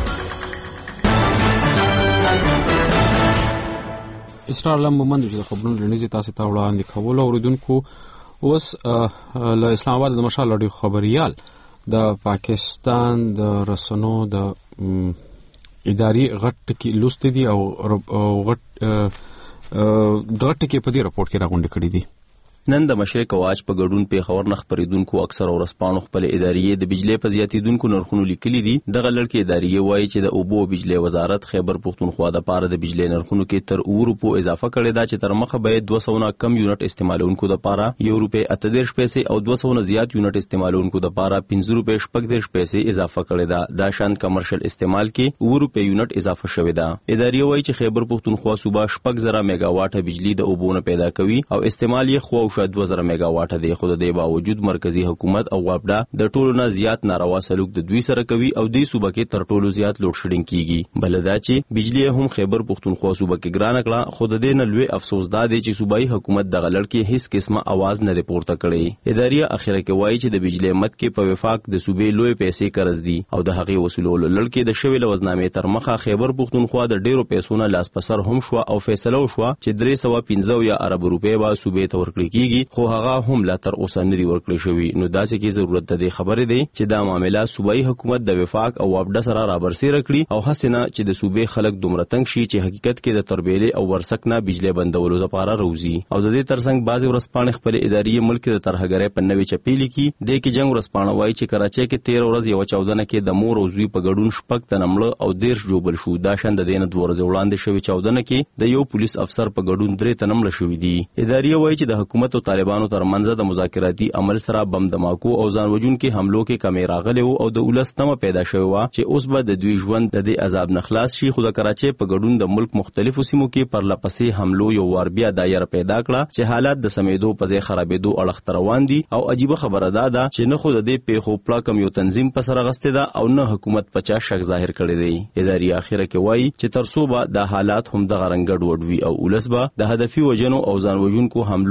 اسرار لمومن د خبرونو لنیزه تاسو ته وړاندې کول اوریدونکو. اوس له اسلام آباد د مشال اډیو خبريال د پاکستان د رسنو د اداري غټ کې لوست دي او غټ دغه ټکی په دې راپورټ کې راغونډه کړې دي. نن د مشرق واج په ګډون په خبر نخ پریدونکو اکثر ورسپانو خپل ادارې د بجلی په زیاتیدونکو نرخونو لیکلي دي. دغه لړکې ادارې وایي چې د اوبو بجلی وزارت خیبر پختونخوا د پاره د بجلی نرخونو کې تر اورو په اضافه کړی دا چې تر مخه به دوه سوه کم یونټ استعمالونکو د پاره یو روپے اته دېرش پیسې او دوه سوه زیات یونټ استعمالونکو د پاره پنځه روپے شپږ دېرش پیسې اضافه کړی دا. دا شان کمرشل استعمال کې اوه روپے یونټ اضافه شوی دا. ادارې وایي چې خیبر پختونخوا صوبه شپږ زره میگا واټه بجلی د اوبو نه پیدا کوي او استعمال یې خو شاید دوه زره میگا واټه دی. خو د دې باوجود مرکزی حکومت او غابډا د ټولو نه زیات ناروا سلوک د دوی سره کوي او دې صوبه کې تر ټولو زیات لوډ شیډینګ کیږي. بلدا چې بجلی هم خیبر پختونخوا صوبه کې ګران کړه. خو د دې نه لوی افسوس دا دی چې صوبایي حکومت دغه لړکې هیڅ قسمه आवाज نه پورته کړي. ادارې اخیره کې وایي چې د بجلی مت کې په وفاق د صوبې لوی پیسې قرض دي او د هغې وسولولو لړکې د شوی لوزنامې تر مخه خیبر پختونخوا د ډیرو پیسو نه لاس پسر هم شو او فیصله وشو چې درې سوه پنځه یا ارب روپے به صوبې ته ورکړي کیږي. خو هغه هم لا تر اوسه نه دی ورکړی شوی. نو داسې کې ضرورت ده خبره دی چې دا معاملې صوبایي حکومت د وفاق او وابډه سره رابرسېره کړي او حسنه چې د صوبې خلک دومره تنگ شي چې حقیقت کې د تربیلې او ورسک نه بجلی بندولو لپاره روزي. او د دې ترڅنګ بعض ورسپانې خپل ادارې ملک د ترهګرۍ په نوې چپېلې کې د کې جنگ ورسپانه وایي چې کراچۍ کې تیره ورځ یو چودنه کې د مور او زوی په ګډون شپږ تنمړه او دیرش جوبل شو. دا شند د دینه دوه ورځې وړاندې شوی چودنه کې د یو پولیس افسر په ګډون درې تنمړه شوې دي. ادارې وایي چې د حکومت او طالبانو ترمنځ د مذاکراتي عمل سره بم دماکو او ځان وژونکو حملو کې کمی راغلی او د ولستمه پیدا شوی و چې اوس به د دوی ژوند د دې عذاب نه خلاص شي. خو د کراچۍ په ګډون د ملک مختلفو سیمو کې پر لپسې حملو یو وار بیا دایره پیدا کړه چې حالات د سمیدو په ځای خرابېدو اړخ روان دي. او عجیب خبره ده دا چې نه خو د دې پیښو پلاکم یو تنظیم په سر غسته ده او نه حکومت په چا شک ظاهر کړی دی. ادارې اخیره کې وایي چې تر څو به د حالات هم د غرنګډ وډوي او ولسبه د هدفي وجنو او ځان وژونکو حملو په قبضه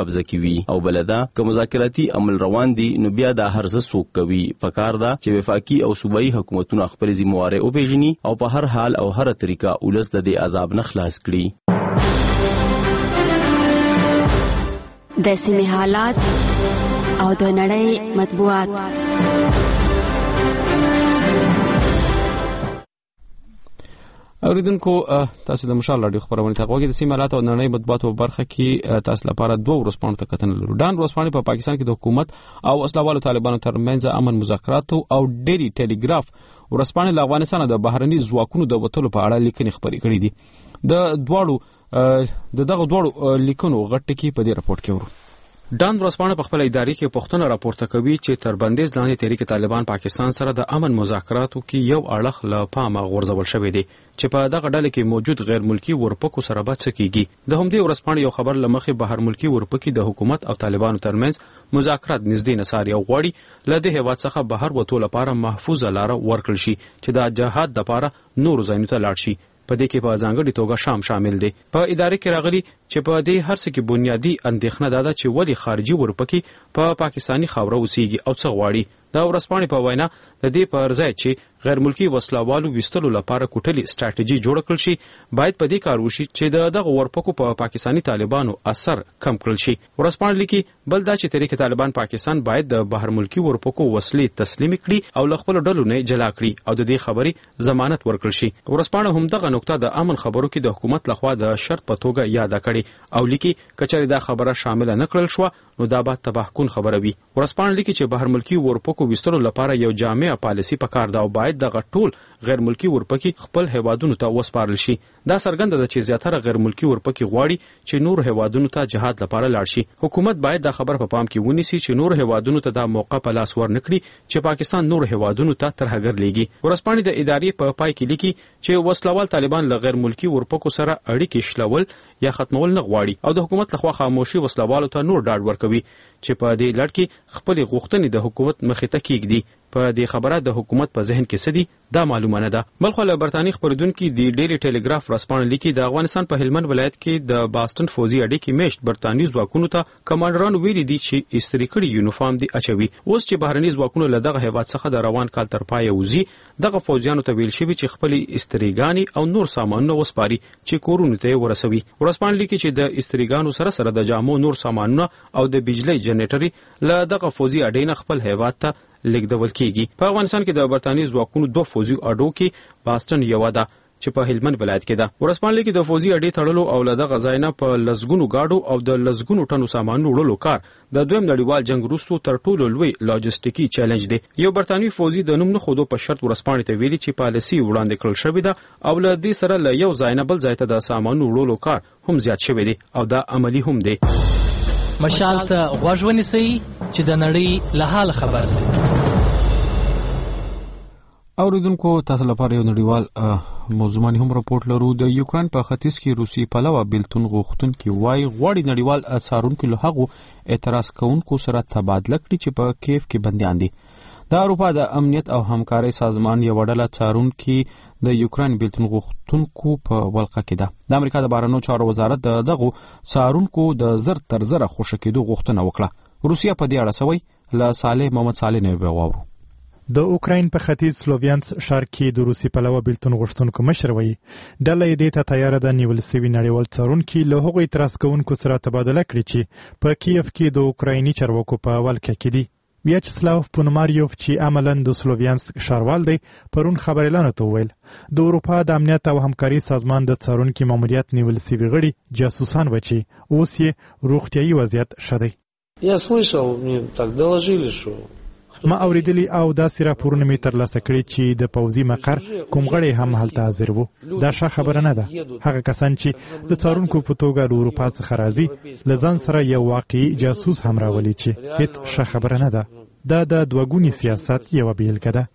قبضه کوي او بلدا که مذاکراتي عمل روان دي نو بیا د هر څه سوق کوي پکار دا چې وفاقي او صوبایي حکومتونو خپل ذمہواره او پیژني او په هر حال او هر طریقه ولس د دې عذاب نه خلاص کړي. د سیمې حالات او د نړۍ مطبوعات. اوریدونکو تاسو د مشال رادیو خبرونه ته غوږی د سیمې حالات او نړۍ مطبوعات په برخه کې تاسو لپاره دوه ورځپاڼو ته کتنه لرو. ډان ورځپاڼه په پاکستان کې د حکومت او اسلاموالو طالبانو ترمنځ امن مذاکرات او ډیلی ټیلیګراف ورځپاڼه له افغانستان د بهرني ځواکونو د وټلو په اړه لیکنې خبرې کړې دي. د دواړو د دغه دواړو لیکنو غټ ټکی په دې راپورټ کې ورو. ډان ورځپاڼه په خپل اداري کې پښتون راپورته کوي چې تر بندیز لاندې تحریک طالبان پاکستان سره د امن مذاکراتو کې یو اړخ له پامه غورځول شوی دی چې په دغه ډله کې موجود غیر ملکی ورپکو سره به څه کیږي. د همدې ورځپاڼې یو خبر لمخې بهر ملکی ورپکي د حکومت او طالبانو ترمنځ مذاکرات نږدې نصاري او غواړي له دې هیواد څخه بهر وتو لپاره محفوظه لار ورکړل شي چې د جهاد لپاره نور ځایونو ته لاړ شي. په دې کې په ځانګړي توګه شام شامل دی. په ادارې کې راغلي چې په دې هر څه کې بنیادی اندېښنه ده چې ولې خارجي ورپکي په پا پاکستانی خاوره اوسېږي او څه غواړي. دا ورځپاڼې په وینا د دې پر ځای چې غیر ملکی وسلوالو وستلو لپاره کوټلي سټریټیجي جوړ کړل شي باید په دې کار وشي چې دغه ورپکو په پا پاکستانی طالبانو اثر کم کړل شي. ورځپاڼه لیکي بل دا چې تحریک طالبان پاکستان باید د بهر ملکی ورپکو وسلې تسلیم کړي او له خپل ډلو نه جلا کړي او د دې خبرې ضمانت ورکړل شي. ورځپاڼه هم دغه نقطه د امن خبرو کې د حکومت لخوا د شرط په توګه یاد کړي او لیکي کچاري دا خبره شامل نه کړل شو نو دا به تباهکون خبره وي. ورځپاڼه لیکي چې بهر ملکی ورپکو وستلو لپاره یو جامع پالیسی پکار دا او باید دغه ټول غیر ملکی ورپکي خپل هیوادونو ته وسپارل شي. دا څرګنده ده چې زیاتره غیر ملکی ورپکي غواړي چې نور هیوادونو ته جهاد لپاره لاړ شي. حکومت باید دا خبر په پام کې ونیسي چې نور هیوادونو ته دا موقع په لاس ورنکړي چې پاکستان نور هیوادونو ته ترهګر لیږي. ورځپاڼه د ادارې په پای کې لیکي چې وسلوال طالبان له غیر ملکی ورپکو سره اړیکې شلول یا ختمول نه غواړي او د حکومت لخوا خاموشي وسلوالو ته نور ډاډ ورکوي چې په دې لړ کې خپل غوښتنې د حکومت مخې ته کېږدي. په دې خبره د حکومت په ذهن کې څه دي دا معلومه نه ده. بلخو له برتانی خبرونکو د ډیلی ټیلیګراف ورځپاڼه لیکي د افغانستان په هلمند ولایت کې د باستن فوزي اډې کې میشت برتانی ځواکونو ته کمانډران ویلي دي چې استری کړي یونیفارم دي اچوي. اوس چې بهرني ځواکونو له دغه هیواد څخه د روان کال تر پای وزي دغه فوجیانو ته ویل شوی چې خپل استریګانی او نور سامانونه وسپاري چې کورونو ته ورسوي. ورځپاڼه لیکي چې د استریګانو سره سره د جامو نور سامانونه او د بجلی جنریټري له دغه فوزي اډې نه خپل هیواد ته لیږدول کیږي. په افغانستان کې د برتانی ځواکونو دوه فوزي اډو کې باستن یو ده چې په هلمند ولایت کې ده. ورځپاڼه لیکي د فوزي اډې تړلو او له دغه ځای نه په لزګونو گاډو او د لزګونو ټنو سامان وړلو کار د دویم نړیوال جنگ وروسته تر ټولو لوی لاجستیکي چیلنج دی. یو برتانی فوزي د نوم نه خودو په شرط ورځپاڼه ته ویلي چې پالیسي وړاندې کړل شوې ده او له دې سره له یو ځای نه بل ځای ته د سامان وړلو کار هم زیات شوی دی او دا عملی هم دی. مشال ته غوږ ونیسئ چې د نړۍ له حال خبر شئ. اوریدونکو تاسو لپاره یو نړیوال موضوعي هم راپورټ لرو. د یوکرين په ختیځ کې روسي پلوه بلتون غوښتونکي وای غواړي نړیوال څارونکو له هغو اعتراض کوونکو سره تبادله کړي چې په کیف کې بنديان دي. د اروپا د امنیت او همکارۍ سازمان یو ډله څارونکي د یوکرين بلتون غوښتونکو په ولقه کې ده. د امریکا د بهرنیو چارو وزارت دغه څارونکو د زر تر زره خوشکېدو غوښتنه وکړه. روسیا په دې اړه سوي له صالح محمد صالح نه وغواړو. د اوکراین په ختیځ سلوویانس ښار کې د روسي پلوه بلتون غوښتونکو مشر وایي ډله یې دې ته تیار ده نیول سوي نړیوال څارونکي له هغو اعتراض کوونکو سره تبادله کړي چې په کیف کې د اوکرایني چارواکو په ولکه کې دي. ویاچسلاو پونماریوف چې عملاً د سلوویانس ښاروال دی پرون خبريالانو ته وویل د اروپا د امنیت او همکاري سازمان د څارونکي ماموریت نیول سوي غړي جاسوسان و چې اوس یې روغتیايي وضعیت ښه دی. Я слышал, мне так доложили, что ما اوریدلی او داسې راپورونه می ترلاسه کړي چې د پوځي مقر کوم غړي هم هلته حاضر وو. دا ښه خبره نه ده. هغه کسان چې د څارونکو په توګه د اروپا څخه راځي له ځان سره یو واقعي جاسوس هم راولي چې هیڅ ښه خبره نه ده. دا د دوګونی سیاست یو بیلګه ده.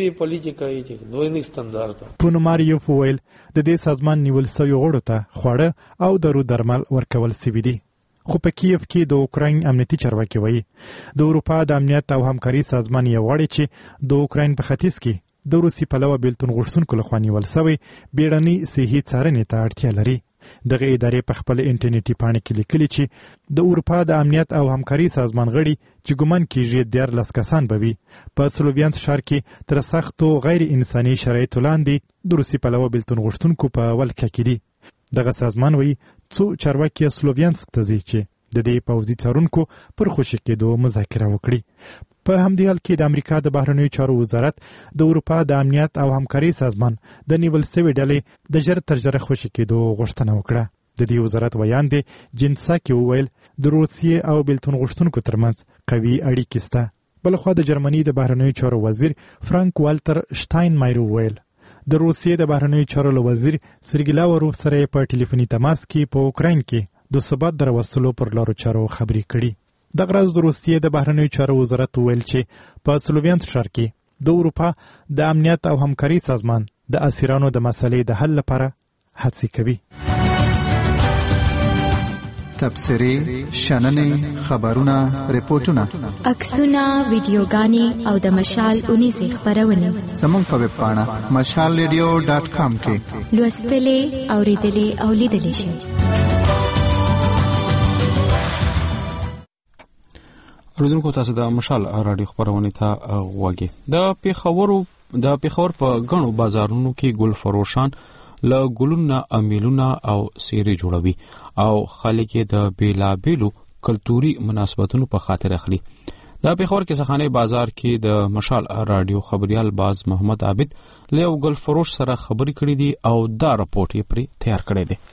پونماریوف ویل د دې سازمان نیول سوي غړو ته خواړه او درو درمل ورکول سوي دي. خو په کیف کې د اوکراین امنیتي چارواکي وایي د اروپا د امنیت او همکاري سازمان یو غړی چې د اوکراین په ختیځ کې د روسي پلوه بیلتون غوښتونکو لخوا نیول شوی بیړنۍ صحي څارنې ته اړتیا لري. دغه ادارې په خپل انټرنیټي پاڼه کې لیکلي چې د اروپا د امنیت او همکاري سازمان غړي چې ګمان کیږي دیارلس کسان به وي په سلوویانس ښار کې تر سختو غیر انساني شرایطو لاندې د روسي پلوه بیلتون غوښتونکو په ولکه کې دي. دغه سازمان وایي څو چارواکي سلوویانسک ته ځي چې د دې پوځي څارونکو پر خوشي کېدو مذاکره وکړي. په همدې حال کې د امریکا د بهرنیو چارو وزارت د اروپا د امنیت او همکاري سازمان د نیول شوې ډلې د ژر تر ژره خوشي کېدو غوښتنه وکړه. د دې وزارت ویان دی جنساکي وویل د روسیې او بیلتون غوښتونکو ترمنځ قوي اړیکې شته. بلخوا د جرمني د بهرنیو چارو وزیر فرانک والتر شتاینمایر وویل د روسیې د بهرنیو چارو وزیر سرګی لاوروف سره په ټلیفوني تماس کې په اوکراین کې د ثبات دروستلو پر لارو چارو خبرې کړي. دغه ورځ د روسیې د بهرنیو چارو وزارت وویل چې په سلوویانس ښار کې د اروپا د امنیت او همکاري سازمان د اسیرانو د مسلې د حل لپاره هڅې کوي. تبصرې، شننې، خبرونه، ریپورتونه، عکسونه، ویډیوګانې او د مشال اونیزې خپرونې زموږ په ویب پاڼه مشال ریډیو ډاټ کام کې لوستلې، اوریدلې او لیدلې شئ. اوریدونکو تاسو د مشال رادیو خبرونه ته غوږی. د پیښور د پیښور په غنو بازارونو کې ګل فروشان له ګلونو امیلونه او سیری جوړوي او خلک د بیلابیلو کلتوري مناسبتونو په خاطر اخلي. د پیښور کې سخانه بازار کې د مشال رادیو خبريال باز محمد عابد له ګل فروش سره خبرې کړې دي او دا راپورټ یې پرې تیار کړی دی.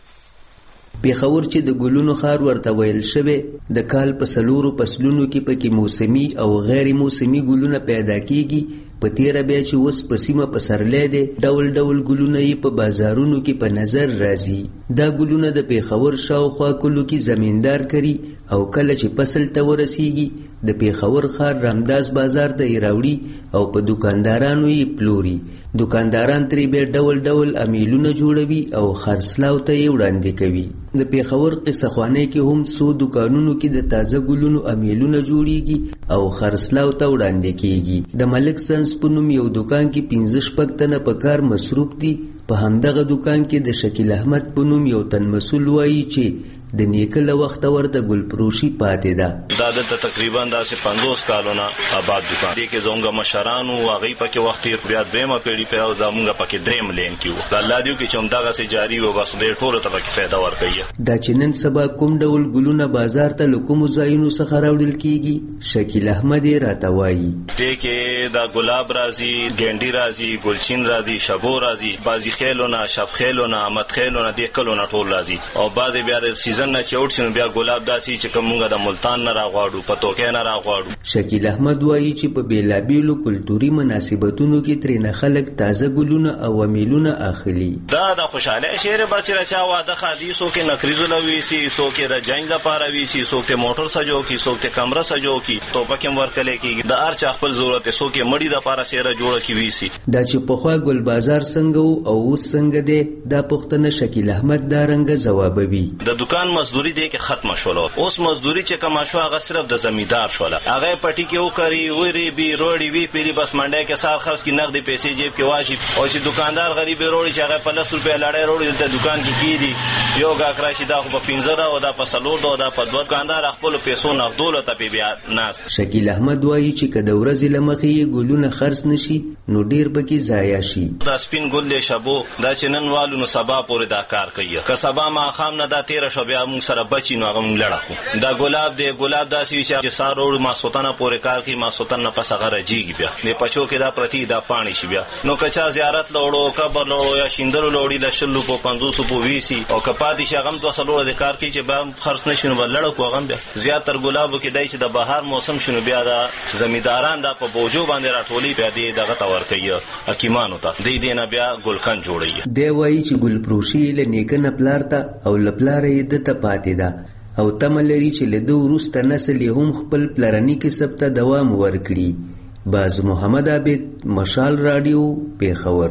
پیښور چې د ګلونو ښار ورته ویل شوی د کال په سلورو فصلونو کې پکې موسمي او غیر موسمي ګلونه پیدا کیږي. په تیره بیا چې اوس په سیمه پسرلی دی ډول ډول ګلونه یې په بازارونو کې په نظر راځي. دا ګلونه د پیښور شاوخوا کلو کې زمیندار کړي او کله چې فصل ته ورسیږي د پیښور ښار رامداس بازار ته یې راوړي او په دکاندارانو یې پلوري. دکانداران ترې بیا ډول ډول امیلونه جوړوي او خرڅلاو ته یې وړاندې کوي. د پیښور قصه خوانی کې هم څو دکانونو کې د تازه ګلونو امیلونه جوړیږي او خرڅلاو ته وړاندې کیږي. د ملک سنس په نوم یو دکان کې پنځه شپږ تنه په کار مصروف دي. په همدغه دکان کې د شکیل احمد په نوم یو تن مسؤل وایي چې د نیکله وخت ورته ګلفروشي پاتې ده. دا د تقریبا داسې پنځوس کالونه آباد دکان دی کې زونګه مشرانو واغې پکې وخت یې بیا دیمه پیړی په او د مونږه پکې دریم لین کیو. د الله دیو کې چې همدغه سي جاری و بس ډېر ټولو ته پکې فایده ورکړي. دا چې نن سبا کوم ډول ګلونه بازار ته لکوم زاینو څخه راوړل کیږي شکیل احمد راته وایي. دې کې دا ګلاب راځي، ګنډي راځي، ګلچین راځي، شبو راځي، بازی خیلونه، شب خیلونه، امت خیلونه، دې کلونه ټول راځي. او بعضې بیا سیزن نه چوټ شنو بیا ګلاب داسي چې کومه د ملتان نه راغواړو، پتوکې نه راغواړو. شکیل احمد وایي چې په بیلابیلو کلتوري مناسبتونو کې ترې خلک تازه ګلونه او امیلونه اخلي. دا د خوشاله شعر بچ رچا واده خادیسو کې نکریزو لوي سي سو کې د جنگ لپاره وی سي سو کې موټر سجو کې سو کې کمره سجو کې توپکم ورکلې کې د ارچ خپل ضرورت سو کې مړی د لپاره سیره جوړه کی وی سي. دا چې په خوا ګل بازار څنګه او اوس څنګه دی دا پښتنه شکیل احمد دا رنګ جوابوي. د دکان مزدوري دی کې ختم شول. اوس مزدوري چې کما شو هغه صرف د زمیندار شول. هغه پټي کې وکړي وری بي روړي وی پیری بس منډه کې سار خرڅ کې نقد پیسې جیب کې واجب او چې دکاندار غریب روړي چې هغه په لس روپیا لړۍ روړي د دکان کې کیدي یو غاک راشي دا په پنځه او دا په سلور دا, دا په دوه دکاندار خپل پیسو نقدول ته بیا ناس. شکیل احمد وایي چې کله ورځ لمخې ګلونه خرڅ نشي نو ډیر پکې ضایع شي. دا سپین ګل له شبو دا چې نن والو نو سبا پورې دا کار کوي. که سبا ما خام نه دا تیر شو بیا موږ سره بچی نو هغه موږ لړکو. دا ګلاب دی ګلاب داسي چې سارو ما سوتنه پورې کار کوي ما سوتنه پس هغه راځي بیا نه پچو کې دا پرتی دا پانی شي بیا نو کچا زیارت لوړو قبر لوړو یا شیندلو لوړی د شلو په پندوسو په ویسي او کپادي شغم تو سلو د کار کوي چې به خرڅ نشي نو لړکو هغه بیا زیاتر ګلابو کې دای چې د بهار موسم شنو بیا دا زمیداران دا په بوجو باندې راټولي بیا دی دغه تور کوي حکیمانو ته دی دینه بیا ګلکن جوړي. دی وایي چې ګل پروشي له نیکنه پلارته او لپلارې د ته پاتې ده او تمه لري چې له دوه وروسته نسل یې هم خپل پلرني کسب ته دوام ورکړي. باز محمد عابد مشال رادیو پیښور.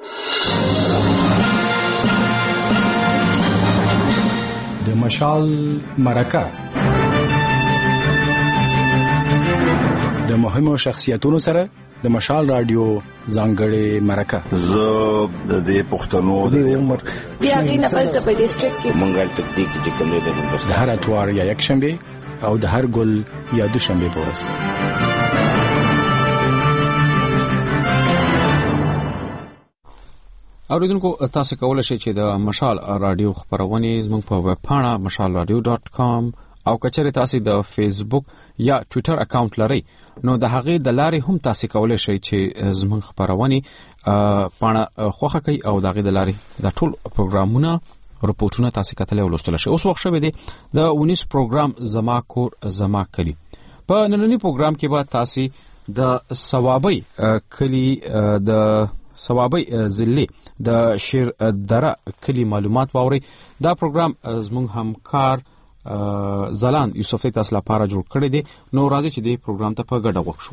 د مشال مرکه د مهمو شخصیتونو سره د مشال رادیو ځانګړې مرکه. زه د دې پښتنو د عمر بیا غي نه پس په ډیسټریکټ کې منګل تکتیک چې کوم دی د هر اتوار یا یک شنبه او د هر ګل یا دوشنبه په ورځ. اوریدونکو تاسو کولای شئ چې د مشال رادیو خبرونه زموږ په ویب پاڼه مشال رادیو ډاٹ کام او کچره تاسو د فیسبوک یا ټوئیټر اکاونټ لرئ نو د هغه د لارې هم تاسو کولای شئ چې زموږ خبرونه پاڼه خوخه کوي او دغه د لارې د ټول پروګرامونه رپورټونه تاسو کتل او لوستل شئ. اوس وخت شوه دی د ونیس پروګرام زما کور زما کلی. په نننی پروګرام کې به تاسو د ثوابي کلی د ثوابي ضلع د شیر دره کلی معلومات واوري. دا پروګرام زموږ همکار زلان یوسفی تاسو لپاره جوړ کړی دی. نو راځي چې دې پروګرام ته په ګډه وښو.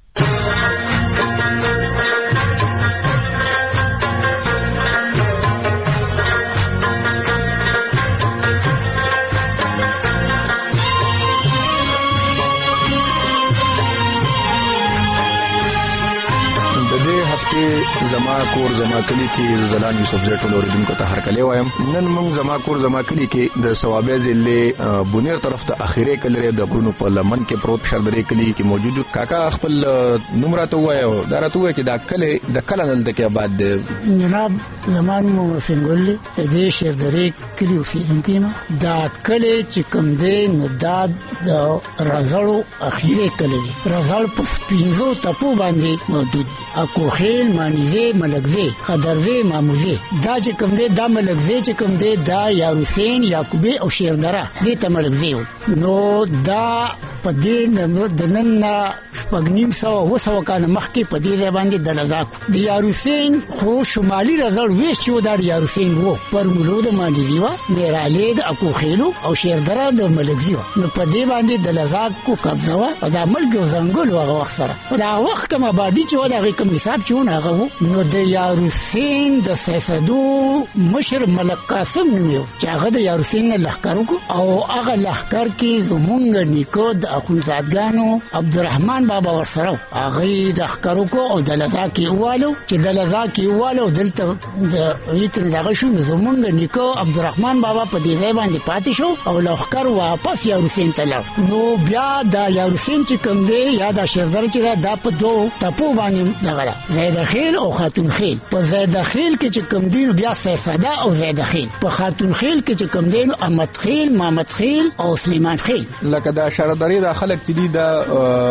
زما کور زما کلی کې زلان یوسف زه ټول اوریدونکو ته هر کله وایم. نن موږ زما کور زما کلی کې د ثوابه ضلع بونیر طرف ته اخیره کلره د غرونو په لمن کې پروت شردري کلی کې موجود کاکا خپل نمبر ته وایو دا راته وایي چې دا کله د کله نن د کې بعد جناب زمان مو سنگول ته دې شردري کلی اوسېدونکو نه دا کله چې کوم دې نو دا د رازړو اخیره کلی رازړ په پینځو ټپو باندې موجود اكو خیل مانیزه ملکزه خضرزه ماموزه دا چې کوم دی دا ملکزه چې کوم دی دا یا حسین یعقوبی او شیردره دې ته ملکزه نو دا په دې د نن شپږنیم سو وسو کال مخکې په دې باندې د لزاک د یا حسین خو شمالي رزل ویش چې د یا حسین وو پر مولود مانیزه وا میرالې د اكو خیلو او شیردره د ملکزه نو په دې باندې د لزاک کو قبضه وا د ملک زنګول هغه وخت سره دا وخت کما بعدي چې ودا کوم حساب چون هغه نو د یاروسین د سیاسدو مشر ملک قاسم نیو چې هغه د یاروسین لخر او هغه لخر کې زمونږ نیکو د اخوندزادګانو عبدالرحمن بابا ورسره هغه د لخر کو او د لزاکی والو چې د لزاکی والو دلته د ریت دغه شو زمونږ نیکو عبدالرحمن بابا په دې ځای باندې پاتې شو او لخر واپس یاروسین ته لاړ. نو بیا د یاروسین چې کوم دی یا د شردر چې دا په دوه ټپو باندې دغه زید خیل او خاتون خیل په زید خیل کې چې کوم دین بیا سیساده او زید خیل په خاتون خیل کې چې کوم دین احمد خیل محمد خیل او سلیمان خیل لکه دا شردری د خلک چې دی دا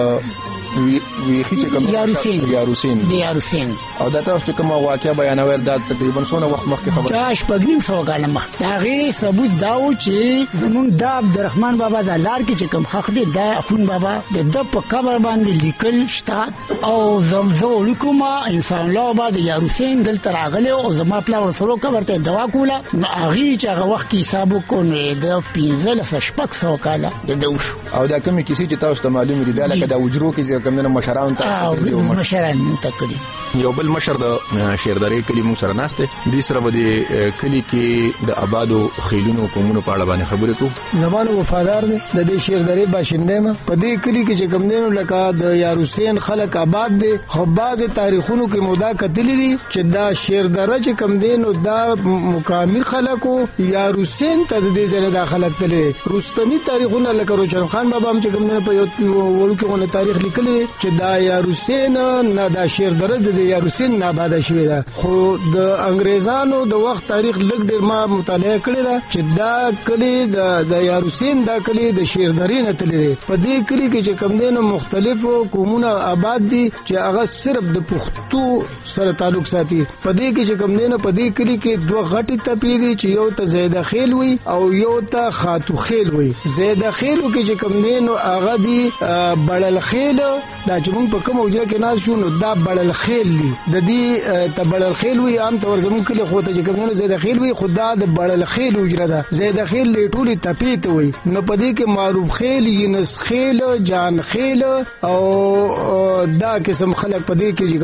وی وی چې کوم یاروسین یاروسین دی یاروسین او دا تاسو کوم واقعیا بیانول دا تقریبا څونه وخت مخکې خبره دا شپږنیم سو کال مخ دا غي ثبوت داو چې زمون د عبدالرحمن بابا د لار کې چې کوم حق دی دا اخون بابا د د په قبر باندې لیکل شتا او زمزو لیکما انسان الله بعد یاروسین دل تراغله او زما پلا ورسره قبر ته دوا کوله نو اغي چې هغه وخت کې حساب کو نه د پینځل شپږ سو کال د دوش او دا کومه کیسه چې تاسو ته معلومه دي دا لکه د وجرو کې کومه مشران ته مشران ته کړی یو بل مشر د شیردری کلی مو سره ناشته د سره ودی کلی کې د آبادو خیلونو قومونو په اړه باندې خبرې کو. زمانو وفادار دي د دې شیردری باشنده ما په دې کلی کې چې کوم دینو لکه د یاروسین خلک آباد دي خو باز تاریخونو کې مودا کتلی دي چې دا شیردره چې کوم دینو دا مکامل خلکو یاروسین ته د دې ځای د خلک تل روستنی تاریخونه لکه روشن خان بابا هم چې کوم نه په یو ورکه غو تاریخ لیکلی چې دا یاروسین نه دا شیردره د یاروسین نه آباد شوی دا خو د انګریزانو د وخت تاریخ لږ ډیر ما مطالعه کړی دا چې دا کلی د د یاروسین دا کلی د شیردری نه تللی په دې کلی کې چې کوم دینو مختلفو قومونه آباد دي چې هغه صرف د پښتو سره تعلق ساتي. په دې کې چې کوم دینو په دې کلی کې دوه غټي تپې دي چې یو ته زیده خیل وي او یو ته خاتو خیل وي. زیده خیل کې چې کوم دینو هغه دي بړل خیل دا چې موږ په کوم وجه کې ناز شو نو دا بړل خیل دي د دې ته بړل خیل وي عام طور زموږ کلی خو ته چې کوم دینو زیده خیل وي خدا د بړل خیل وجره ده زیده خیل ټولي تپې ته وي. نو په دې کې معروف خیل یونس خیل جان خیل او دا قسم خلک په دې کې چې کوم دینو په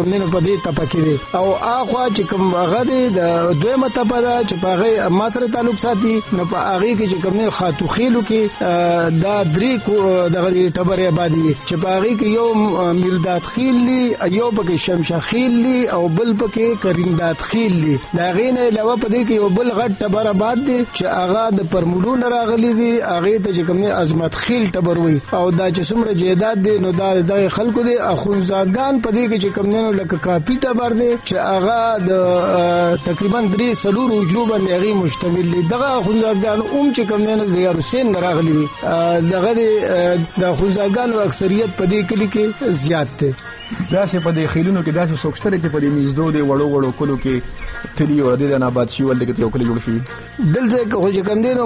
دې تپه کې دی او اخوا چې کوم هغه دی د دویمه تپه ده چې په هغه ما سره تعلق ساتي نو په هغه کې چې کوم نه خاتو خېلو کې دا درې دغه ټبر آبادی چې په هغه کې یو میرداد خیل دی یو پکې شمشه خیل دی او بل پکې کرینداد خیل دی دا غینه علاوه په دې کې یو بل غټ ټبر آباد دی چې هغه د پرمولو نه راغلي دی هغه ته چې کوم نه عظمت خیل ټبر وي او دا چې څومره جیداد دی نو دا د خلکو دی اخونزادګان په دې کې چې کوم نه لکه کاپی ټبر دی چې هغه د تقریبا درې سلور وجلو باندې هغه مشتمل دی دغه اخونزادګان اوم چې کوم نه زیار حسین راغلي دغه د اخونزادګانو اکثریت په دې کلی کې زیات دی داسې په دې خیلونو کې داسې څوکشتره چې په دې میزدو دی وړو وړو کلو کې تلی او د نه آباد شي ولې کې یو کلی جوړ شي دلته خو چې کوم دی نو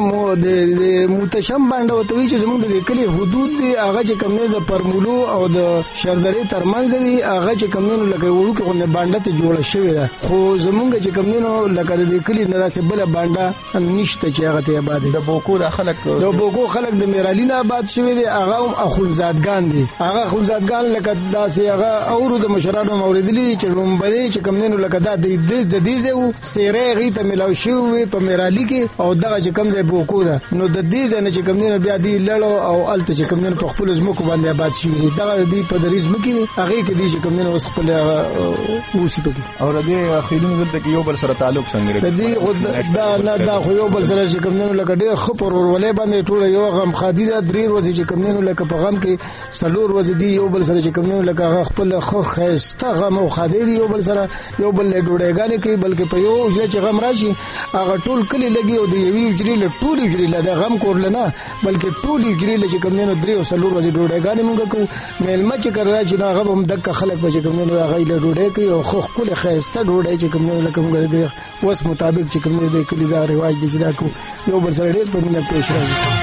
د متشم باندې وتوي چې زموږ د کلی حدود دی هغه چې کوم نه د پرمولو او د شردرې ترمنځ دی هغه چې کوم نه لکه وړو کې غو نه باندې ته جوړ شوی ده خو زموږ چې کوم نه لکه د کلی نه داسې بل باندې نشته چې هغه ته آباد د بوکو د خلک د بوکو خلک د میرالینه آباد شوی دی هغه هم اخونزادګان دي هغه اخونزادګان لکه داسې هغه اورو د مشرانو موردلی چې رومبلي چې کمنو لکه دا د د دې زو سیره غي ته ملاو شو په میرالي کې او دغه چې کم ځای بوکو ده نو د دې ځنه چې کمنو بیا دی لړو او الته چې کمنو په خپل زمکو باندې آباد شي دغه دې په دریز مکي هغه کې دي چې کمنو وس خپل اوسې پکې او د دې خیلونو دلته کې یو بل سره تعلق څنګه لري د دې دا نه دا خو یو بل سره چې کمنو لکه ډېر خپر ورولې باندې ټول یو غم خادي دا درې ورځې چې کمنو لکه په غم کې سلور ورځې دی یو بل سره چې کمنو لکه خپل خو خسته غم او خادي یو بل سره یو بل ډوډۍ کوي بلکې په یو اجره چې غم راشي هغه ټول کلی لګي او د یوې اجرې له ټول اجرې له غم کول نه بلکې ټول اجرې له چې کوم نه درې او سلور ورځې ډوډۍ موږ کوو مېلمه چې کړه چې هغه هم دک خلک په چې کوم نه هغه له ډوډۍ کوي او خو کله خسته ډوډۍ چې کوم نه لکه موږ د وس مطابق چې کوم نه د کلی دا رواج دي چې دا کو یو بل سره ډېر په مینه پېښ راځي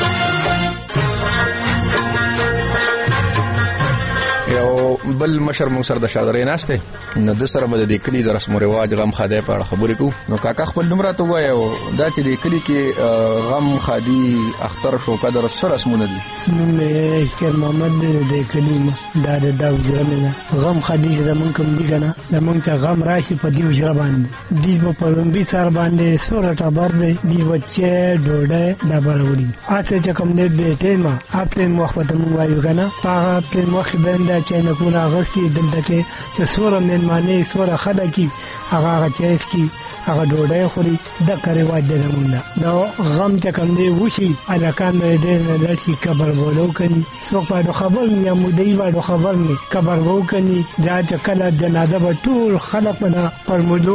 بل مشر مو سره د شادرې ناشته نو د سره مده د کلی د رسم او رواج غم خاده په خبرې کو نو کاکا خپل نمبر ته وایو دا چې د کلی کې غم خادي اختر شو قدر سره رسمونه دي نو نه کېر محمد د کلی دا د دا وجرمه غم خادي چې زمون کوم دي کنه زمون ته غم راشي په دی وجره باندې دې په لومبي سر باندې سوره ټبر دی دی بچه ډوډۍ دا بلوړي اته چې کوم دې ټیمه خپل مخبت مو وایو کنه هغه خپل مخ باندې چې نه کوله غستی دلته کې چې سوره مېلمانه سوره خلکی هغه هغه چیس کی هغه ډوډۍ خوري د کړي واده نه دا غم چې کوم دی وشي الکان دې نه لړشي قبر بولو کني څوک په خبر نه مودي وایو خبر نه قبر وو کني دا چې کله جنازه به ټول خلک نه پرمودو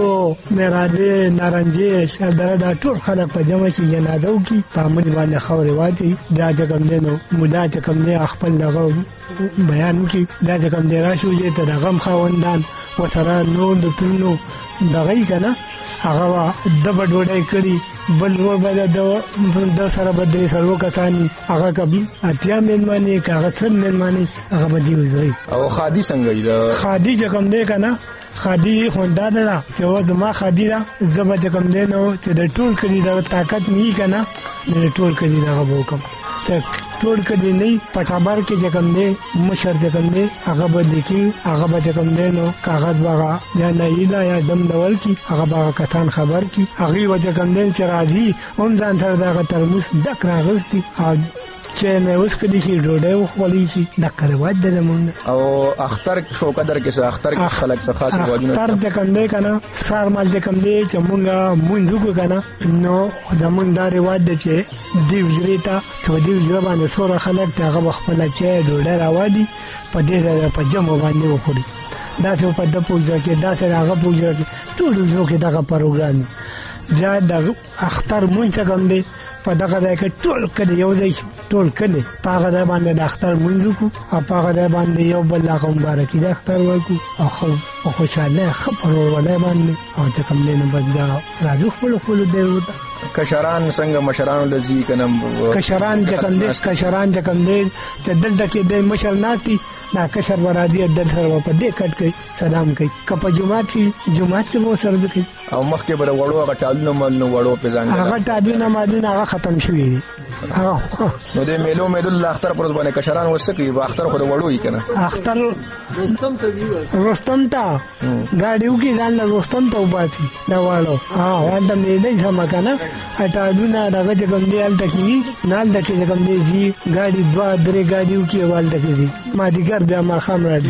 مراده نارنجي شادره دا ټول خلک په جمع شي جنازه وکي په مونږ باندې خبره واچي دا چې کوم دی نو مودا چې کوم دی خپل لغو بیان کی دا چې کوم دی راشو چې ته د غم خاوندان وسره نور د پلنو دغې کنه هغه د بډوډای کړي بل و بل د د سره بدري سره کسانی هغه کبي اتیا مېلمانه کاغه څن مېلمانه هغه بدی وزري او خادي څنګه دا خادي چې کوم دی کنه خادي هوندا ده چې و زما خادي را زما چې کوم دی نو چې د ټول کړي د طاقت نه کنه د ټول کړي دا وکم ته ټول کړي نه پټابر کې چې کوم دی مشر چې کوم دی هغه باندې کې هغه باندې کوم دی نو کاغذ باغ یا نه ایلا یا دم ډول کې هغه باغ کسان خبر کې هغه وجه کوم دی چې راځي هم ځان تر دا ترموس ډک راغستي چې نه اوس کدي شي ډوډۍ وخولي شي د کړواد د مونږ او اختر شو قدر کې اختر کې خلک څه خاص وادونه اختر د کنده کنه سار مال د کنده چې مونږه مونږ کو کنه نو د مونږ دا رواج دی چې دی وجریتا چې دی وجره باندې سور خلک ته هغه خپل چې ډوډۍ راوړي په دې په جمع باندې وخوري دا څه په د پوجا کې دا څه هغه پوجا کې ټول یو کې دا پروګرام دا د اختر مونږ کوم دی په دغه ځای کې ټول کله یو ځای ټول کله پاغه ځای باندې د اختر منځ کو او پاغه ځای باندې یو بل لا کوم مبارکي د اختر ورکو او خو او خوشاله خبر ولای باندې او چې کوم نه بدلا راځو خپل خپل دی کشران څنګه مشران لذي کنم کشران چې کوم دي کشران چې کوم دي چې دلته کې د مشر ناتي دا کشر ورادي دل سره په دې کټ کوي سلام کوي کپ جمعه کې جمعه کې مو سره کوي او مخکې بر وړو هغه ټالونه مل نو وړو په ځان هغه ټالونه مالونه هغه ختم شوي دي. نو د میلو میلو د اختر پر ځبانه کشران وسکی و اختر خو د وړو یې کنه اختر رستم ته دی رستم ته گاډیو کې ځان له رستم ته وباسي دا وړو ها ولته مې دې سم کنه ټالونه دغه کوم دی الته کې نال دکې کوم دی زی گاډي دوا درې گاډیو کې والته کې دي ما دیګر بیا ما خام را دي.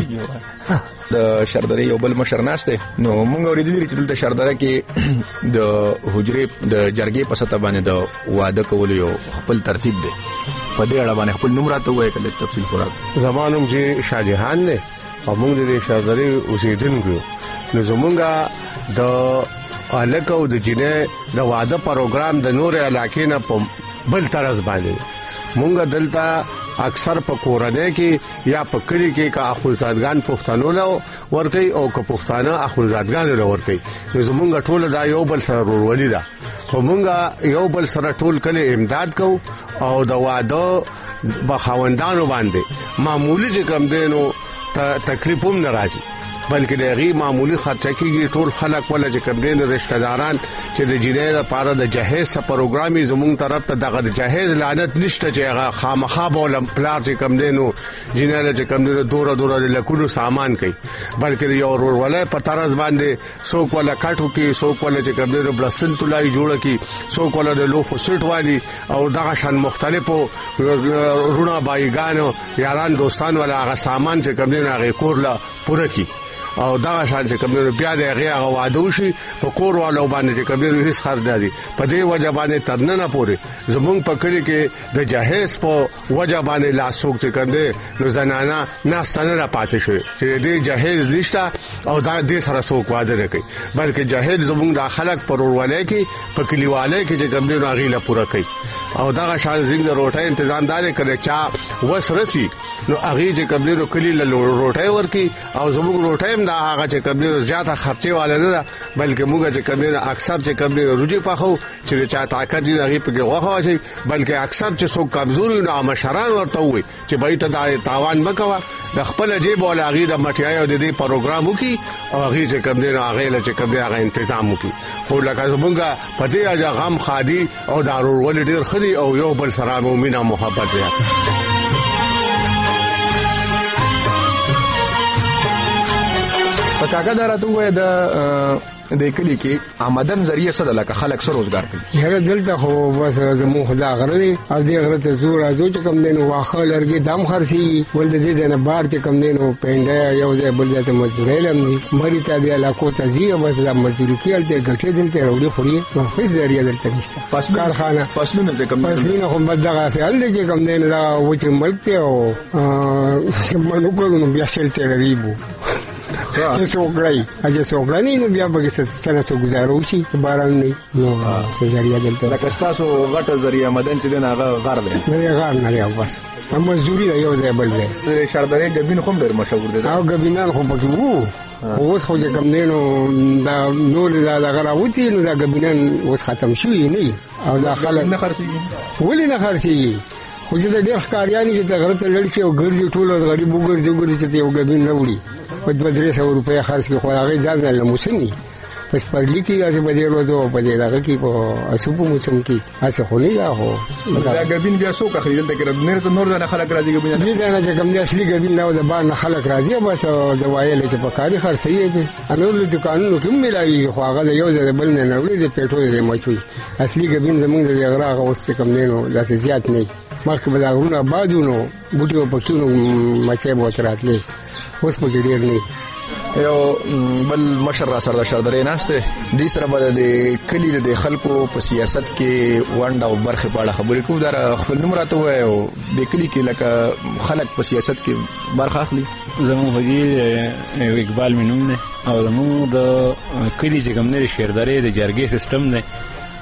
د شردرې یو بل مشر ناشته نو موږ اوریدل چې د شردره کې د حجرې د جرګې په سطح باندې د واده کول یو خپل ترتیب دی. په دې اړه باندې خپل نوم راته وایي کله تفصیل خورا زمانوم چې شاهجهان نه او موږ د شردرې اوسیدونکو نو زمونږه د الکه او د جنې د واده پروګرام د نور علاقې نه په بل طرز باندې مونږ دلته اکثر په کورنۍ کې یا په کلی کې کا اخوزادګان پښتنو له ورکي او کا پښتانه اخوزادګان له ورکي نو زمونږ ټول دا یو بل سره ورولې ده خو مونږ یو بل سره ټول کله امداد کو او د واده بخاوندانو باندې معمولی چې کم دینو تکلیف هم ناراضي بلکې د غي معمولی خرچه کېږي ټول خلک ولا چې کم دین رشتہ داران چې د جنې لپاره د جهیز پروګرامي زموږ طرف ته دغه جهیز لعنت نشته چې هغه خامخا بولم پلار چې کم دینو جنې چې کم دینو دوره دوره لکونو سامان کوي بلکې یو ورور ولای په طرز باندې څوک ولا کاټو کې څوک ولا چې کم دینو بلستن تلای جوړه کی څوک ولا د لوخو سټ والی او دغه شان مختلفو رونه بایګانو یاران دوستان ولا هغه سامان چې کم دینو هغه کورلا پوره کی او دا شان چې کومو بیا د هغه واده وشي په کور والو باندې چې کومو هیڅ خرج نه دي په دې وجه باندې ترنه پوري زمونږ په کلی کې د جهیز په وجه باندې لاسوک چې کنده نو زنانا ناستنه را پاتې شوی چې دې جهیز نشته او دا دې سره څوک واده نه کوي بلکې جهیز زمونږ د خلک پرورولای کې په کلیواله کې چې کومو غیله پوره کوي او دا شان زنګ د روټه تنظیم دار کړي چا وسرسي نو هغه چې کومو کلی له روټه ورکی او زمونږ روټه دا هغه چې کومو زیاته خرچي والے نه بلکې موږ چې کومو اکثر چې کومو روجي پخو چې چا طاقت دی هغه په غوخه شي بلکې اکثر چې څوک کمزوري نه مشران ورته وي چې بای ته دا تاوان مکوا د خپل جیب ولا هغه د مټیای او د دې پروګرام وکي او هغه چې کومو هغه له چې کومو هغه تنظیم وکي خو لکه زمونږه پدې اجا غم خادي او دارور ول ډیر خدي او یو بل سره مومنه محبت زیات پکاګه درته وای د د کلی کې آمدن ذریعہ سره لکه خلک سره روزګار کوي هغه دلته خو بس زمو خدا غره او دې غره ته زور ازو چې کم دینو واخه لرګي دام خرسي ول دې نه بار چې کم دینو پینډه یو ځای بل ځای ته مزدوري لمدي مری ته دی علاقو ته زی بس د مزدوري کېل ته غټې دلته وړي خوري نو هیڅ ذریعہ دلته نشته پس کارخانه پسونه ته کم پسونه هم بدغه سه ال دې کم دینو دا و چې ملک ته او سمونو کوو بیا شل څه غریبو چې څوګړی اجه څوګړی نو بیا به څه څه گزارو شي باران نه نو څه ذریعہ دلته لکه تاسو غټه ذریعہ مدن چې نه هغه غار دی نه غار نه یو بس هم مزدوري یو ځای بل ځای شردرې غبین کوم ډېر مشهور دي او غبینان خو پکې وو اوس خو چې کم دینو دا نور دا دغه راوتی نو دا غبینان اوس ختم شوی نه او دا خلک نه خرڅي ولې نه خرڅي خو چې د ډېر ښکاریانی چې غره ته لړ شي او ګرځي ټول غریب وګرځي وګرځي چې یو غبین نه وړي په دوه درې سو روپیا خرڅ کې خو هغه ځان نه موسمي پس پرلی کې راځي په دې ورځو په دې راغی کې په اسوب موسم کې اسه خو نه یا هو دا غبین بیا څوک خریدل د کړه نه ته نور ځنه خلک راځي غبین دې ځنه چې کوم دي اصلي غبین نه د بار نه خلک راځي بس د وایل چې په کاری خرڅي دي انور د دکانونو کې ملایي خو هغه یو ځای بل نه نه وړي د پېټرول دې مچوي اصلي غبین زمونږ د غره هغه اوس کم نه نو داسې زیات نه مخکې به دا غرونه بادونو بوټي په کښونو مچې بوتراتلې اوس په ډیر نه یو بل مشر را سره شردرې ناشته دې سره به د کلی د خلکو په سیاست کې وانډ او برخه په اړه خبرې کوو دا خپل نوم راته وای او د کلی کې لکه خلک په سیاست کې برخه اخلي زموږ هغه اقبال مینوم نه او زموږ د کلی چې کوم نه شردرې د جرګې سیستم نه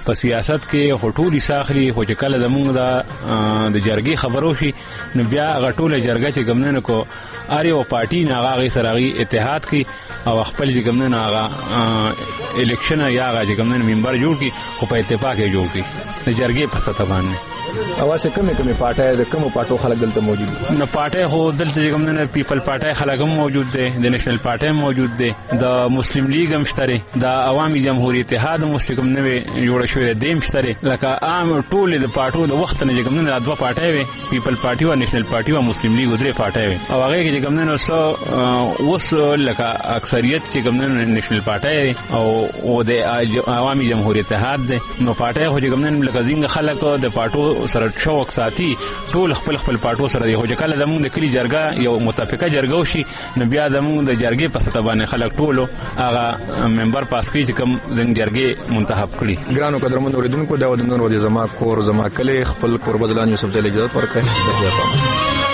په سیاست کې هټولي ساخري خو چې کله زمونږ د جرګې خبرو شي نو بیا غټوله جرګه چې ګمنه کو اره او پارټي نه هغه سره اتحاد کی او خپل چې ګمنه هغه الیکشن یا هغه چې ګمنه منبر جوړ کی او په اتفاق یې جوړ کی د جرګې په سطح باندې اواسه کمه کمه پارټي د کومو پارټو خلک دلته موجود دي نو پارټي هو دلته کوم نه پیپل پارټي خلک هم موجود دي د نېشنل پارټي موجود دي د مسلم لیگ هم شته د عوامي جمهوریت اتحاد مسلم نه جوړ شوی دی هم شته لکه عام ټول د پارټو د وخت نه کوم نه د پارټي وي پیپل پارټي او نېشنل پارټي او مسلم لیگ درې پارټي وي او هغه کې کوم نه سو اوس لکه اکثریت چې کوم نه نېشنل پارټي او او د عوامي جمهوریت اتحاد دي نو پارټي هو چې کوم نه لکه زینګ خلک د پارټو سره شوق ساتي ټول خپل خپل پارټو سره دی هو چې کله زموږ د کلی جرګه یو متفقه جرګه وشي نو بیا زموږ د جرګې په سطح باندې خلک ټولو هغه ممبر پاس کوي چې کوم زنګ جرګې منتخب کړي ګرانو قدرمن اوریدونکو دا ودنور ودی زما کور زما کلی خپل کور بدلان یوسف جل اجازه ورکړي